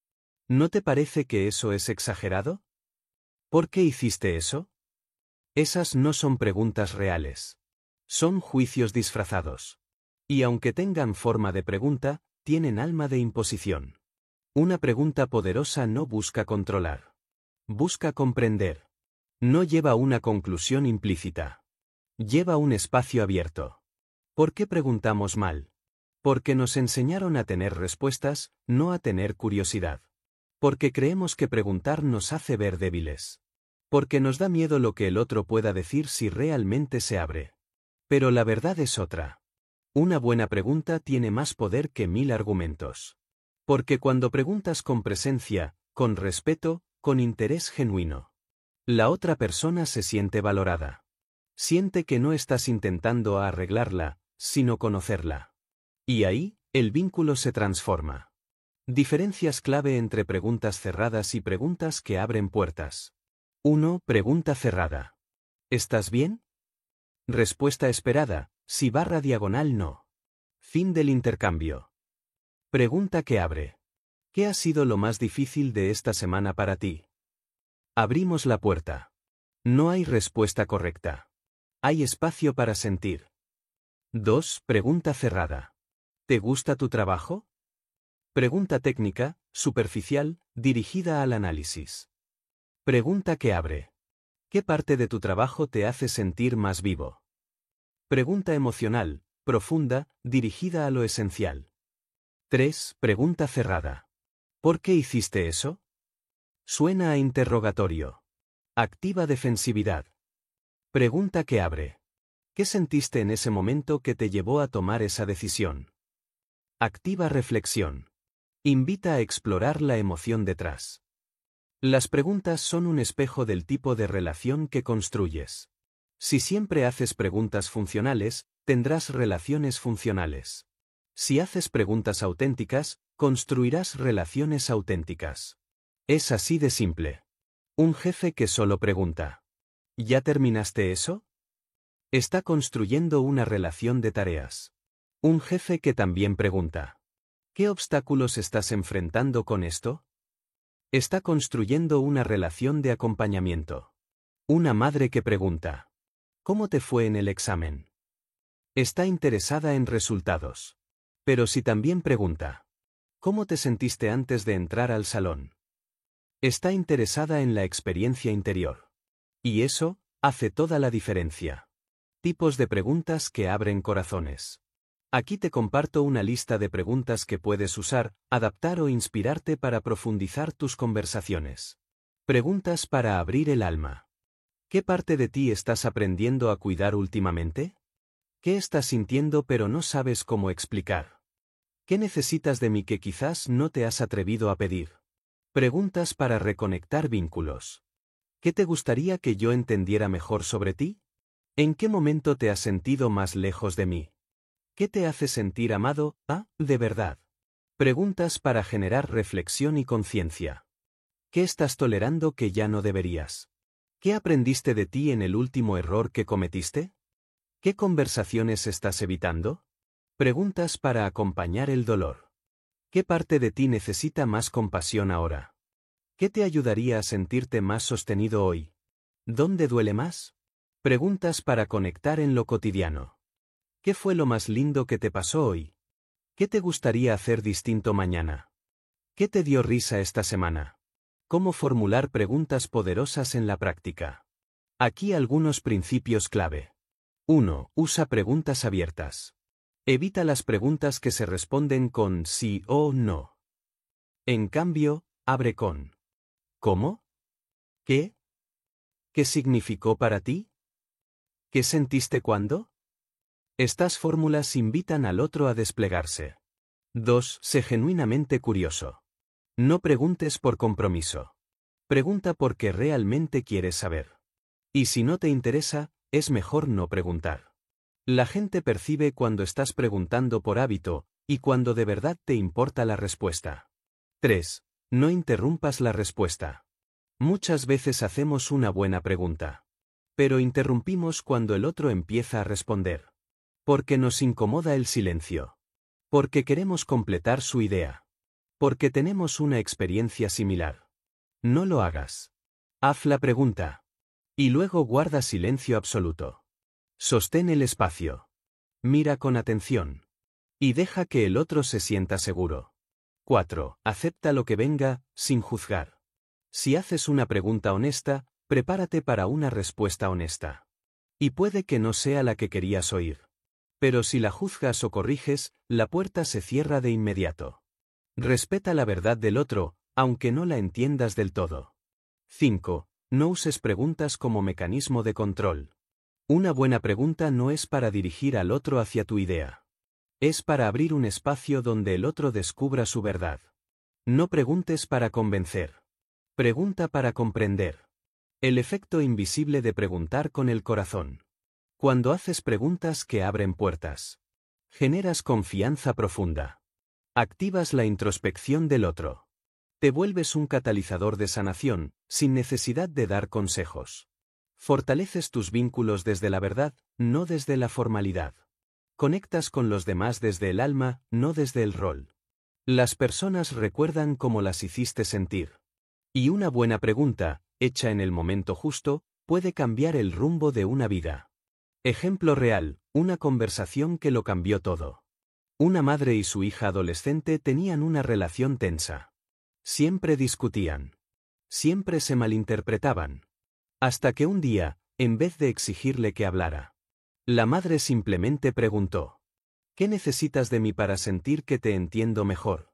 ¿No te parece que eso es exagerado? ¿Por qué hiciste eso? Esas no son preguntas reales. Son juicios disfrazados. Y aunque tengan forma de pregunta, tienen alma de imposición. Una pregunta poderosa no busca controlar. Busca comprender. No lleva una conclusión implícita. Lleva un espacio abierto. ¿Por qué preguntamos mal? Porque nos enseñaron a tener respuestas, no a tener curiosidad. Porque creemos que preguntar nos hace ver débiles. Porque nos da miedo lo que el otro pueda decir si realmente se abre. Pero la verdad es otra. Una buena pregunta tiene más poder que 1000 argumentos. Porque cuando preguntas con presencia, con respeto, con interés genuino, la otra persona se siente valorada. Siente que no estás intentando arreglarla, sino conocerla. Y ahí, el vínculo se transforma. Diferencias clave entre preguntas cerradas y preguntas que abren puertas. 1. Pregunta cerrada. ¿Estás bien? Respuesta esperada, sí / diagonal no. Fin del intercambio. Pregunta que abre. ¿Qué ha sido lo más difícil de esta semana para ti? Abrimos la puerta. No hay respuesta correcta. Hay espacio para sentir. 2. Pregunta cerrada. ¿Te gusta tu trabajo? Pregunta técnica, superficial, dirigida al análisis. Pregunta que abre. ¿Qué parte de tu trabajo te hace sentir más vivo? Pregunta emocional, profunda, dirigida a lo esencial. 3. Pregunta cerrada. ¿Por qué hiciste eso? Suena a interrogatorio. Activa defensividad. Pregunta que abre. ¿Qué sentiste en ese momento que te llevó a tomar esa decisión? Activa reflexión. Invita a explorar la emoción detrás. Las preguntas son un espejo del tipo de relación que construyes. Si siempre haces preguntas funcionales, tendrás relaciones funcionales. Si haces preguntas auténticas, construirás relaciones auténticas. Es así de simple. Un jefe que solo pregunta. ¿Ya terminaste eso? Está construyendo una relación de tareas. Un jefe que también pregunta. ¿Qué obstáculos estás enfrentando con esto? Está construyendo una relación de acompañamiento. Una madre que pregunta. ¿Cómo te fue en el examen? Está interesada en resultados. Pero si también pregunta. ¿Cómo te sentiste antes de entrar al salón? Está interesada en la experiencia interior. Y eso hace toda la diferencia. Tipos de preguntas que abren corazones. Aquí te comparto una lista de preguntas que puedes usar, adaptar o inspirarte para profundizar tus conversaciones. Preguntas para abrir el alma. ¿Qué parte de ti estás aprendiendo a cuidar últimamente? ¿Qué estás sintiendo pero no sabes cómo explicar? ¿Qué necesitas de mí que quizás no te has atrevido a pedir? Preguntas para reconectar vínculos. ¿Qué te gustaría que yo entendiera mejor sobre ti? ¿En qué momento te has sentido más lejos de mí? ¿Qué te hace sentir amado, de verdad? Preguntas para generar reflexión y conciencia. ¿Qué estás tolerando que ya no deberías? ¿Qué aprendiste de ti en el último error que cometiste? ¿Qué conversaciones estás evitando? Preguntas para acompañar el dolor. ¿Qué parte de ti necesita más compasión ahora? ¿Qué te ayudaría a sentirte más sostenido hoy? ¿Dónde duele más? Preguntas para conectar en lo cotidiano. ¿Qué fue lo más lindo que te pasó hoy? ¿Qué te gustaría hacer distinto mañana? ¿Qué te dio risa esta semana? ¿Cómo formular preguntas poderosas en la práctica? Aquí algunos principios clave. 1. Usa preguntas abiertas. Evita las preguntas que se responden con sí o no. En cambio, abre con ¿cómo? ¿Qué? ¿Qué significó para ti? ¿Qué sentiste cuando? Estas fórmulas invitan al otro a desplegarse. 2. Sé genuinamente curioso. No preguntes por compromiso. Pregunta porque realmente quieres saber. Y si no te interesa, es mejor no preguntar. La gente percibe cuando estás preguntando por hábito, y cuando de verdad te importa la respuesta. 3. No interrumpas la respuesta. Muchas veces hacemos una buena pregunta. Pero interrumpimos cuando el otro empieza a responder. Porque nos incomoda el silencio. Porque queremos completar su idea. Porque tenemos una experiencia similar. No lo hagas. Haz la pregunta. Y luego guarda silencio absoluto. Sostén el espacio. Mira con atención. Y deja que el otro se sienta seguro. 4. Acepta lo que venga, sin juzgar. Si haces una pregunta honesta, prepárate para una respuesta honesta. Y puede que no sea la que querías oír. Pero si la juzgas o corriges, la puerta se cierra de inmediato. Respeta la verdad del otro, aunque no la entiendas del todo. 5. No uses preguntas como mecanismo de control. Una buena pregunta no es para dirigir al otro hacia tu idea. Es para abrir un espacio donde el otro descubra su verdad. No preguntes para convencer. Pregunta para comprender. El efecto invisible de preguntar con el corazón. Cuando haces preguntas que abren puertas, generas confianza profunda. Activas la introspección del otro. Te vuelves un catalizador de sanación, sin necesidad de dar consejos. Fortaleces tus vínculos desde la verdad, no desde la formalidad. Conectas con los demás desde el alma, no desde el rol. Las personas recuerdan cómo las hiciste sentir. Y una buena pregunta, hecha en el momento justo, puede cambiar el rumbo de una vida. Ejemplo real, una conversación que lo cambió todo. Una madre y su hija adolescente tenían una relación tensa. Siempre discutían. Siempre se malinterpretaban. Hasta que un día, en vez de exigirle que hablara, La madre simplemente preguntó: ¿Qué necesitas de mí para sentir que te entiendo mejor?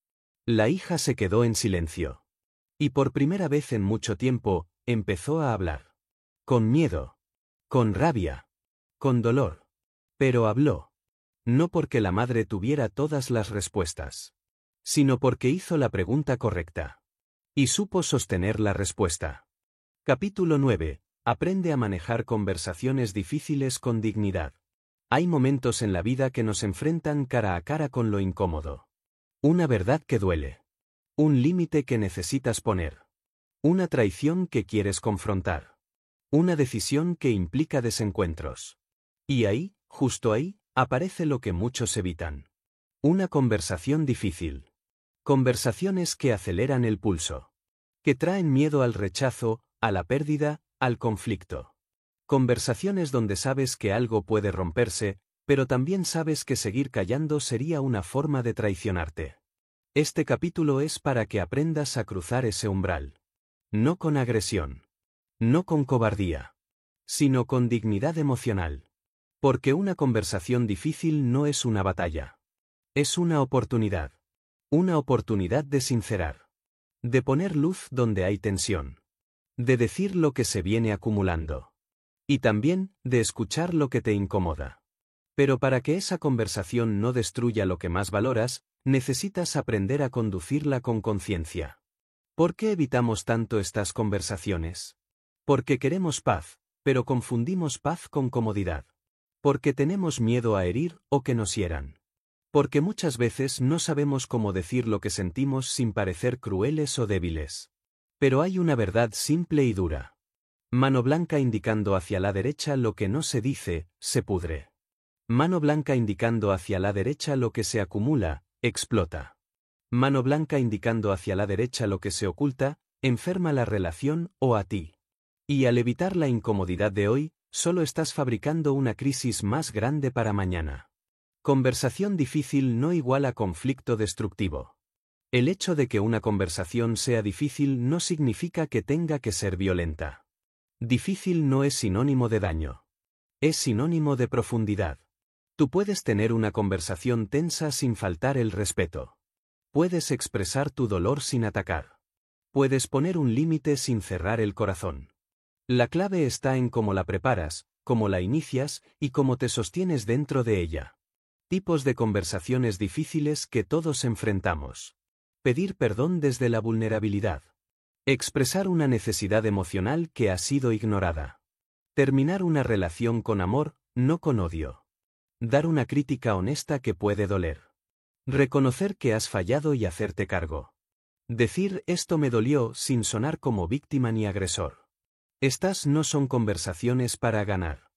La hija se quedó en silencio. Y por primera vez en mucho tiempo, empezó a hablar. Con miedo. Con rabia. Con dolor. Pero habló. No porque la madre tuviera todas las respuestas, sino porque hizo la pregunta correcta. Y supo sostener la respuesta. Capítulo 9. Aprende a manejar conversaciones difíciles con dignidad. Hay momentos en la vida que nos enfrentan cara a cara con lo incómodo. Una verdad que duele. Un límite que necesitas poner. Una traición que quieres confrontar. Una decisión que implica desencuentros. Y ahí, justo ahí, aparece lo que muchos evitan. Una conversación difícil. Conversaciones que aceleran el pulso. Que traen miedo al rechazo, a la pérdida, al conflicto. Conversaciones donde sabes que algo puede romperse, pero también sabes que seguir callando sería una forma de traicionarte. Este capítulo es para que aprendas a cruzar ese umbral. No con agresión. No con cobardía. Sino con dignidad emocional. Porque una conversación difícil no es una batalla. Es una oportunidad. Una oportunidad de sincerar. De poner luz donde hay tensión. De decir lo que se viene acumulando. Y también, de escuchar lo que te incomoda. Pero para que esa conversación no destruya lo que más valoras, necesitas aprender a conducirla con conciencia. ¿Por qué evitamos tanto estas conversaciones? Porque queremos paz, pero confundimos paz con comodidad. Porque tenemos miedo a herir o que nos hieran. Porque muchas veces no sabemos cómo decir lo que sentimos sin parecer crueles o débiles. Pero hay una verdad simple y dura. Mano blanca indicando hacia la derecha lo que no se dice, se pudre. Mano blanca indicando hacia la derecha lo que se acumula, explota. Mano blanca indicando hacia la derecha lo que se oculta, enferma la relación o a ti. Y al evitar la incomodidad de hoy, solo estás fabricando una crisis más grande para mañana. Conversación difícil no iguala conflicto destructivo. El hecho de que una conversación sea difícil no significa que tenga que ser violenta. Difícil no es sinónimo de daño. Es sinónimo de profundidad. Tú puedes tener una conversación tensa sin faltar el respeto. Puedes expresar tu dolor sin atacar. Puedes poner un límite sin cerrar el corazón. La clave está en cómo la preparas, cómo la inicias y cómo te sostienes dentro de ella. Tipos de conversaciones difíciles que todos enfrentamos. Pedir perdón desde la vulnerabilidad. Expresar una necesidad emocional que ha sido ignorada. Terminar una relación con amor, no con odio. Dar una crítica honesta que puede doler. Reconocer que has fallado y hacerte cargo. Decir esto me dolió sin sonar como víctima ni agresor. Estas no son conversaciones para ganar.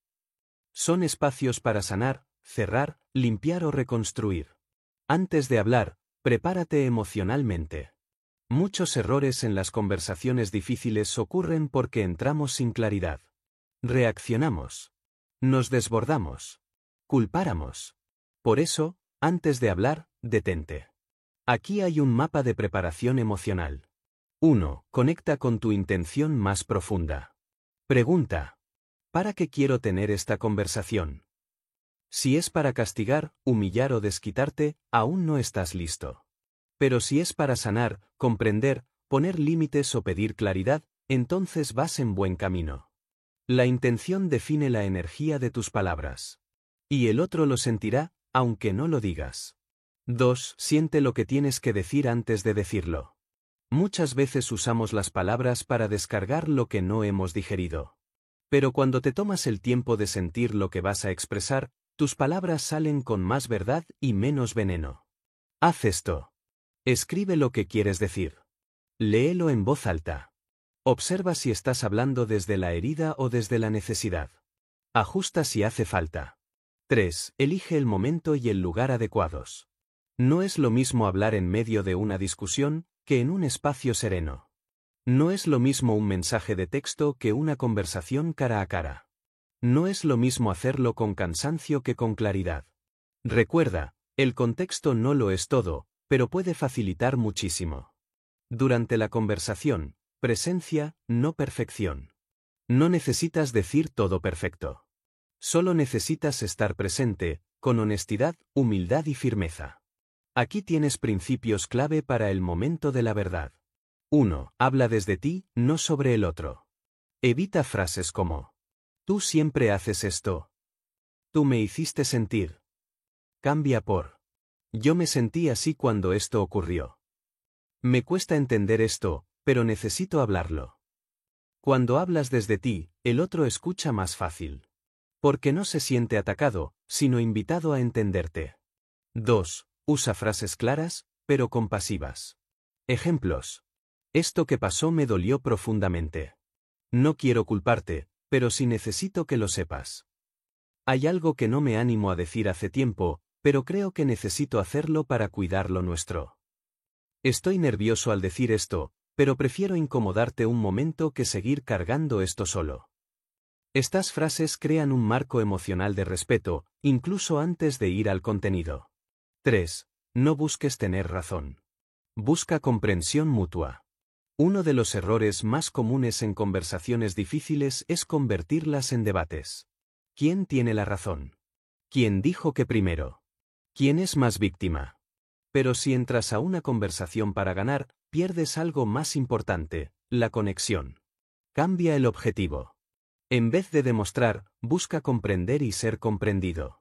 Son espacios para sanar, cerrar, limpiar o reconstruir. Antes de hablar, prepárate emocionalmente. Muchos errores en las conversaciones difíciles ocurren porque entramos sin claridad. Reaccionamos. Nos desbordamos. Culpáramos. Por eso, antes de hablar, detente. Aquí hay un mapa de preparación emocional. 1. Conecta con tu intención más profunda. Pregunta: ¿para qué quiero tener esta conversación? Si es para castigar, humillar o desquitarte, aún no estás listo. Pero si es para sanar, comprender, poner límites o pedir claridad, entonces vas en buen camino. La intención define la energía de tus palabras. Y el otro lo sentirá, aunque no lo digas. 2. Siente lo que tienes que decir antes de decirlo. Muchas veces usamos las palabras para descargar lo que no hemos digerido. Pero cuando te tomas el tiempo de sentir lo que vas a expresar, tus palabras salen con más verdad y menos veneno. Haz esto. Escribe lo que quieres decir. Léelo en voz alta. Observa si estás hablando desde la herida o desde la necesidad. Ajusta si hace falta. 3. Elige el momento y el lugar adecuados. No es lo mismo hablar en medio de una discusión que en un espacio sereno. No es lo mismo un mensaje de texto que una conversación cara a cara. No es lo mismo hacerlo con cansancio que con claridad. Recuerda, el contexto no lo es todo, pero puede facilitar muchísimo. Durante la conversación, presencia, no perfección. No necesitas decir todo perfecto. Solo necesitas estar presente, con honestidad, humildad y firmeza. Aquí tienes principios clave para el momento de la verdad. 1. Habla desde ti, no sobre el otro. Evita frases como: tú siempre haces esto. Tú me hiciste sentir. Cambia por: yo me sentí así cuando esto ocurrió. Me cuesta entender esto, pero necesito hablarlo. Cuando hablas desde ti, el otro escucha más fácil. Porque no se siente atacado, sino invitado a entenderte. 2. Usa frases claras, pero compasivas. Ejemplos: esto que pasó me dolió profundamente. No quiero culparte, pero sí necesito que lo sepas. Hay algo que no me animo a decir hace tiempo, pero creo que necesito hacerlo para cuidar lo nuestro. Estoy nervioso al decir esto, pero prefiero incomodarte un momento que seguir cargando esto solo. Estas frases crean un marco emocional de respeto, incluso antes de ir al contenido. 3. No busques tener razón. Busca comprensión mutua. Uno de los errores más comunes en conversaciones difíciles es convertirlas en debates. ¿Quién tiene la razón? ¿Quién dijo que primero? ¿Quién es más víctima? Pero si entras a una conversación para ganar, pierdes algo más importante: la conexión. Cambia el objetivo. En vez de demostrar, busca comprender y ser comprendido.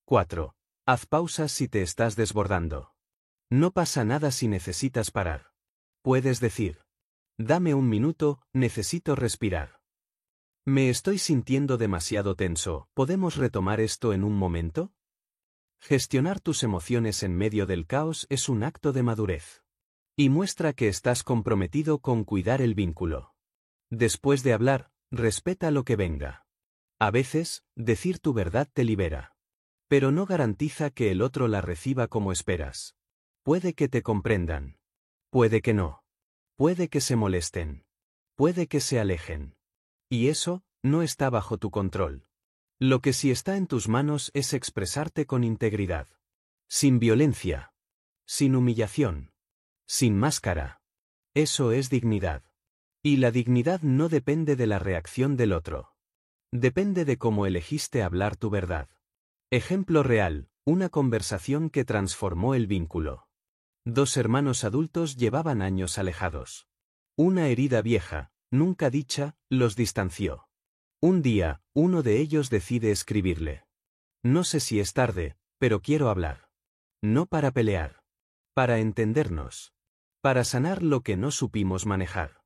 4. Haz pausas si te estás desbordando. No pasa nada si necesitas parar. Puedes decir: dame un minuto, necesito respirar. Me estoy sintiendo demasiado tenso, ¿podemos retomar esto en un momento? Gestionar tus emociones en medio del caos es un acto de madurez. Y muestra que estás comprometido con cuidar el vínculo. Después de hablar, respeta lo que venga. A veces, decir tu verdad te libera. Pero no garantiza que el otro la reciba como esperas. Puede que te comprendan. Puede que no. Puede que se molesten. Puede que se alejen. Y eso no está bajo tu control. Lo que sí está en tus manos es expresarte con integridad. Sin violencia. Sin humillación. Sin máscara. Eso es dignidad. Y la dignidad no depende de la reacción del otro. Depende de cómo elegiste hablar tu verdad. Ejemplo real: una conversación que transformó el vínculo. Dos hermanos adultos llevaban años alejados. Una herida vieja, nunca dicha, los distanció. Un día, uno de ellos decide escribirle: no sé si es tarde, pero quiero hablar. No para pelear. Para entendernos. Para sanar lo que no supimos manejar.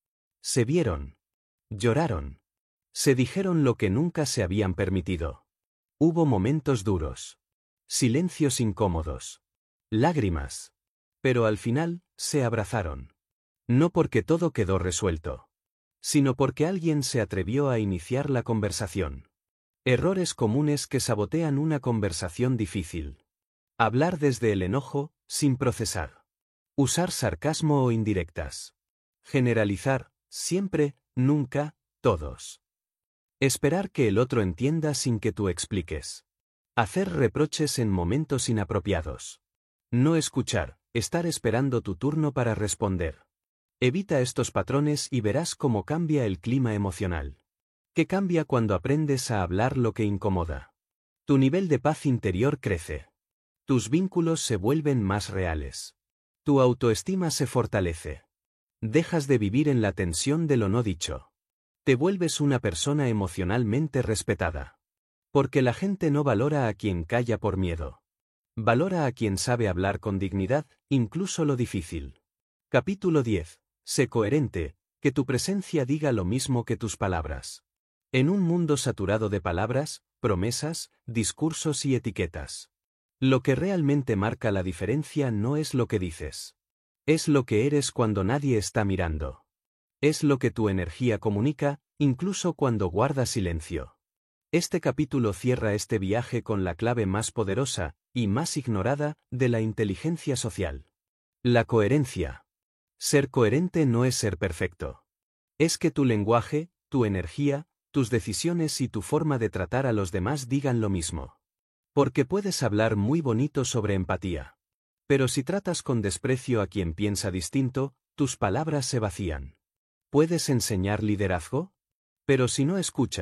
Se vieron. Lloraron. Se dijeron lo que nunca se habían permitido. Hubo momentos duros. Silencios incómodos. Lágrimas. Pero al final, se abrazaron. No porque todo quedó resuelto, sino porque alguien se atrevió a iniciar la conversación. Errores comunes que sabotean una conversación difícil. Hablar desde el enojo, sin procesar. Usar sarcasmo o indirectas. Generalizar, siempre, nunca, todos. Esperar que el otro entienda sin que tú expliques. Hacer reproches en momentos inapropiados. No escuchar, estar esperando tu turno para responder. Evita estos patrones y verás cómo cambia el clima emocional. ¿Qué cambia cuando aprendes a hablar lo que incomoda? Tu nivel de paz interior crece. Tus vínculos se vuelven más reales. Tu autoestima se fortalece. Dejas de vivir en la tensión de lo no dicho. Te vuelves una persona emocionalmente respetada. Porque la gente no valora a quien calla por miedo. Valora a quien sabe hablar con dignidad, incluso lo difícil. Capítulo 10. Sé coherente, que tu presencia diga lo mismo que tus palabras. En un mundo saturado de palabras, promesas, discursos y etiquetas. Lo que realmente marca la diferencia no es lo que dices. Es lo que eres cuando nadie está mirando. Es lo que tu energía comunica, incluso cuando guardas silencio. Este capítulo cierra este viaje con la clave más poderosa, y más ignorada, de la inteligencia social. La coherencia. Ser coherente no es ser perfecto. Es que tu lenguaje, tu energía, tus decisiones y tu forma de tratar a los demás digan lo mismo. Porque puedes hablar muy bonito sobre empatía. Pero si tratas con desprecio a quien piensa distinto, tus palabras se vacían. ¿Puedes enseñar liderazgo? Pero si no escuchas,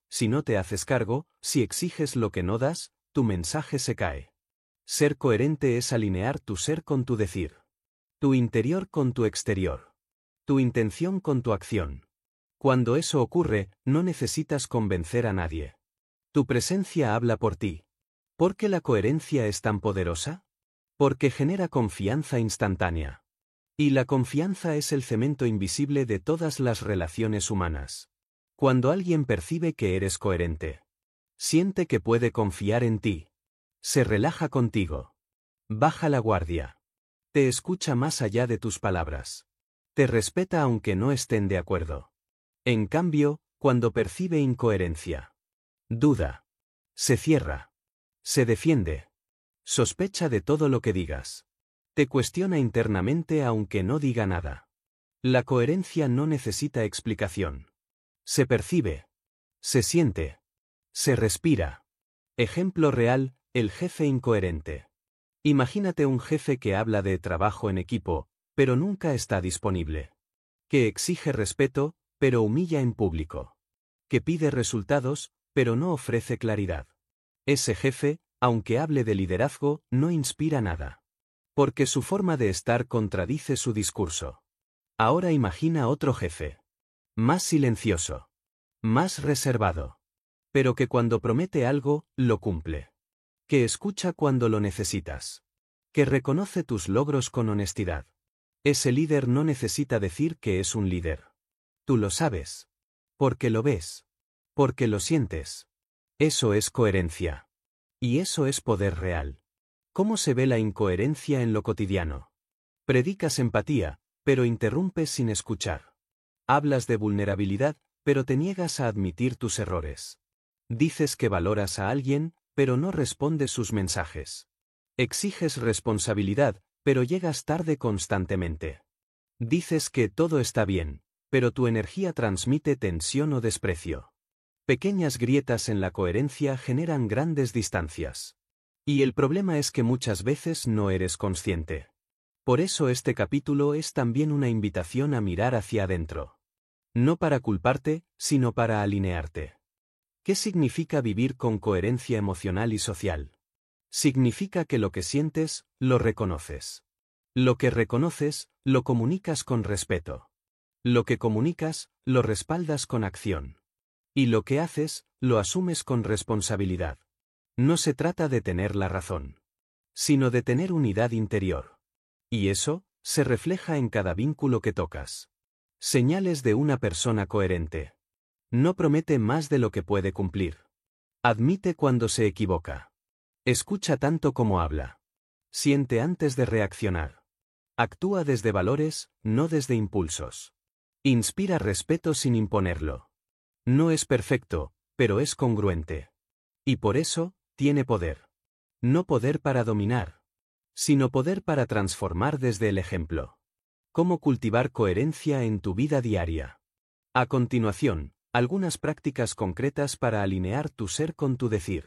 Si no te haces cargo, si exiges lo que no das, tu mensaje se cae. Ser coherente es alinear tu ser con tu decir. Tu interior con tu exterior. Tu intención con tu acción. Cuando eso ocurre, no necesitas convencer a nadie. Tu presencia habla por ti. ¿Por qué la coherencia es tan poderosa? Porque genera confianza instantánea. Y la confianza es el cemento invisible de todas las relaciones humanas. Cuando alguien percibe que eres coherente, siente que puede confiar en ti. Se relaja contigo. Baja la guardia. Te escucha más allá de tus palabras. Te respeta aunque no estén de acuerdo. En cambio, cuando percibe incoherencia, duda. Se cierra. Se defiende. Sospecha de todo lo que digas. Te cuestiona internamente aunque no diga nada. La coherencia no necesita explicación. Se percibe. Se siente. Se respira. Ejemplo real, el jefe incoherente. Imagínate un jefe que habla de trabajo en equipo, pero nunca está disponible. Que exige respeto, pero humilla en público. Que pide resultados, pero no ofrece claridad. Ese jefe, aunque hable de liderazgo, no inspira nada. Porque su forma de estar contradice su discurso. Ahora imagina otro jefe. Más silencioso. Más reservado. Pero que cuando promete algo, lo cumple. Que escucha cuando lo necesitas. Que reconoce tus logros con honestidad. Ese líder no necesita decir que es un líder. Tú lo sabes. Porque lo ves. Porque lo sientes. Eso es coherencia. Y eso es poder real. ¿Cómo se ve la incoherencia en lo cotidiano? Predicas empatía, pero interrumpes sin escuchar. Hablas de vulnerabilidad, pero te niegas a admitir tus errores. Dices que valoras a alguien, pero no respondes sus mensajes. Exiges responsabilidad, pero llegas tarde constantemente. Dices que todo está bien, pero tu energía transmite tensión o desprecio. Pequeñas grietas en la coherencia generan grandes distancias. Y el problema es que muchas veces no eres consciente. Por eso este capítulo es también una invitación a mirar hacia adentro. No para culparte, sino para alinearte. ¿Qué significa vivir con coherencia emocional y social? Significa que lo que sientes, lo reconoces. Lo que reconoces, lo comunicas con respeto. Lo que comunicas, lo respaldas con acción. Y lo que haces, lo asumes con responsabilidad. No se trata de tener la razón, sino de tener unidad interior. Y eso, se refleja en cada vínculo que tocas. Señales de una persona coherente. No promete más de lo que puede cumplir. Admite cuando se equivoca. Escucha tanto como habla. Siente antes de reaccionar. Actúa desde valores, no desde impulsos. Inspira respeto sin imponerlo. No es perfecto, pero es congruente. Y por eso, tiene poder. No poder para dominar, sino poder para transformar desde el ejemplo. ¿Cómo cultivar coherencia en tu vida diaria? A continuación, algunas prácticas concretas para alinear tu ser con tu decir.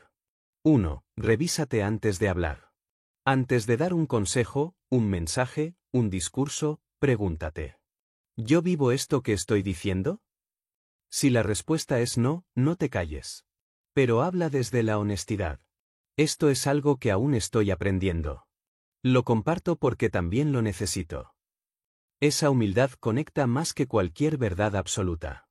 1. Revísate antes de hablar. Antes de dar un consejo, un mensaje, un discurso, pregúntate. ¿Yo vivo esto que estoy diciendo? Si la respuesta es no, no te calles. Pero habla desde la honestidad. Esto es algo que aún estoy aprendiendo. Lo comparto porque también lo necesito. Esa humildad conecta más que cualquier verdad absoluta.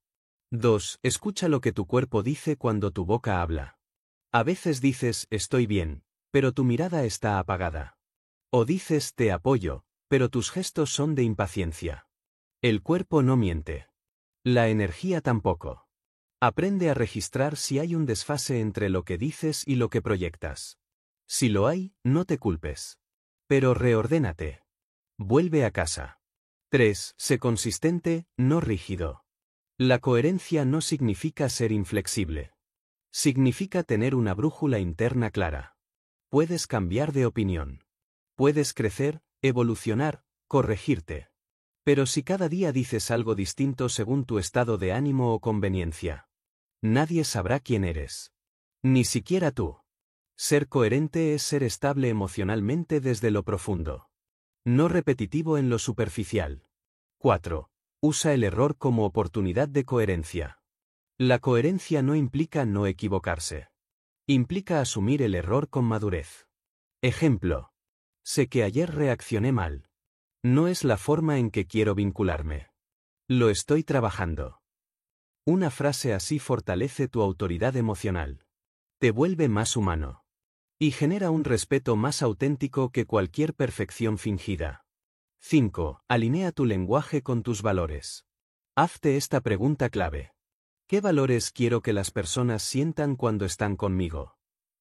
2. Escucha lo que tu cuerpo dice cuando tu boca habla. A veces dices, estoy bien, pero tu mirada está apagada. O dices, te apoyo, pero tus gestos son de impaciencia. El cuerpo no miente. La energía tampoco. Aprende a registrar si hay un desfase entre lo que dices y lo que proyectas. Si lo hay, no te culpes. Pero reordénate. Vuelve a casa. 3. Sé consistente, no rígido. La coherencia no significa ser inflexible. Significa tener una brújula interna clara. Puedes cambiar de opinión. Puedes crecer, evolucionar, corregirte. Pero si cada día dices algo distinto según tu estado de ánimo o conveniencia, nadie sabrá quién eres. Ni siquiera tú. Ser coherente es ser estable emocionalmente desde lo profundo. No repetitivo en lo superficial. 4. Usa el error como oportunidad de coherencia. La coherencia no implica no equivocarse. Implica asumir el error con madurez. Ejemplo. Sé que ayer reaccioné mal. No es la forma en que quiero vincularme. Lo estoy trabajando. Una frase así fortalece tu autoridad emocional. Te vuelve más humano. Y genera un respeto más auténtico que cualquier perfección fingida. 5. Alinea tu lenguaje con tus valores. Hazte esta pregunta clave. ¿Qué valores quiero que las personas sientan cuando están conmigo?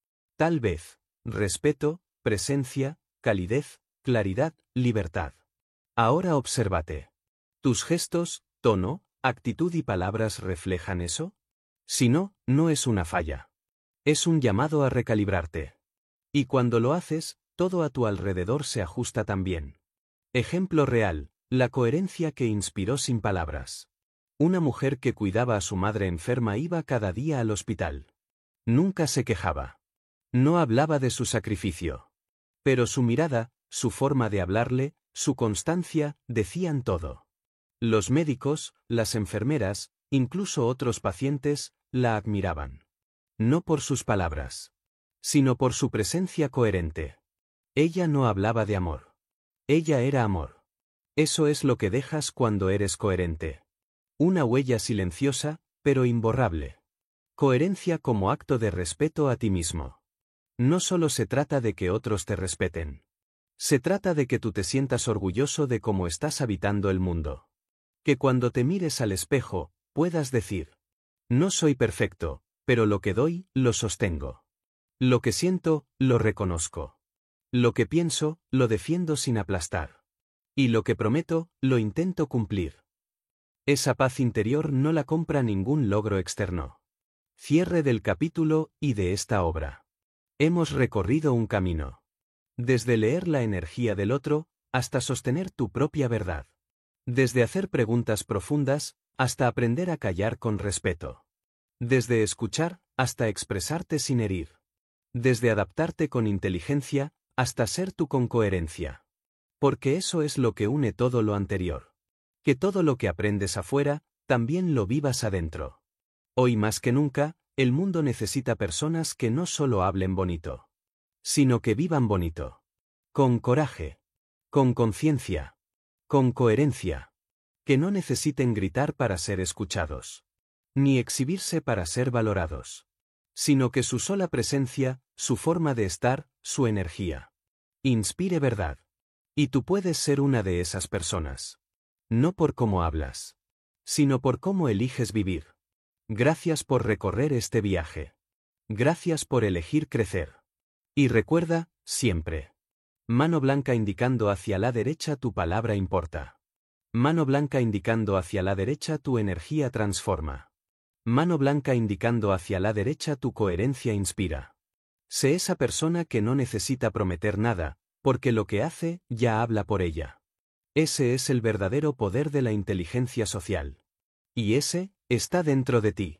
Tal vez, respeto, presencia, calidez, claridad, libertad. Ahora obsérvate. ¿Tus gestos, tono, actitud y palabras reflejan eso? Si no, no es una falla. Es un llamado a recalibrarte. Y cuando lo haces, todo a tu alrededor se ajusta también. Ejemplo real, la coherencia que inspiró sin palabras. Una mujer que cuidaba a su madre enferma iba cada día al hospital. Nunca se quejaba. No hablaba de su sacrificio. Pero su mirada, su forma de hablarle, su constancia, decían todo. Los médicos, las enfermeras, incluso otros pacientes, la admiraban. No por sus palabras, sino por su presencia coherente. Ella no hablaba de amor. Ella era amor. Eso es lo que dejas cuando eres coherente. Una huella silenciosa, pero imborrable. Coherencia como acto de respeto a ti mismo. No solo se trata de que otros te respeten. Se trata de que tú te sientas orgulloso de cómo estás habitando el mundo. Que cuando te mires al espejo, puedas decir: no soy perfecto, pero lo que doy, lo sostengo. Lo que siento, lo reconozco. Lo que pienso, lo defiendo sin aplastar. Y lo que prometo, lo intento cumplir. Esa paz interior no la compra ningún logro externo. Cierre del capítulo y de esta obra. Hemos recorrido un camino. Desde leer la energía del otro, hasta sostener tu propia verdad. Desde hacer preguntas profundas, hasta aprender a callar con respeto. Desde escuchar, hasta expresarte sin herir. Desde adaptarte con inteligencia, hasta ser tú con coherencia. Porque eso es lo que une todo lo anterior. Que todo lo que aprendes afuera, también lo vivas adentro. Hoy más que nunca, el mundo necesita personas que no solo hablen bonito, sino que vivan bonito. Con coraje. Con conciencia. Con coherencia. Que no necesiten gritar para ser escuchados. Ni exhibirse para ser valorados. Sino que su sola presencia, su forma de estar, su energía, inspire verdad. Y tú puedes ser una de esas personas. No por cómo hablas, sino por cómo eliges vivir. Gracias por recorrer este viaje. Gracias por elegir crecer. Y recuerda, siempre. Mano blanca indicando hacia la derecha tu palabra importa. Mano blanca indicando hacia la derecha tu energía transforma. Mano blanca indicando hacia la derecha tu coherencia inspira. Sé esa persona que no necesita prometer nada, porque lo que hace, ya habla por ella. Ese es el verdadero poder de la inteligencia social. Y ese, está dentro de ti.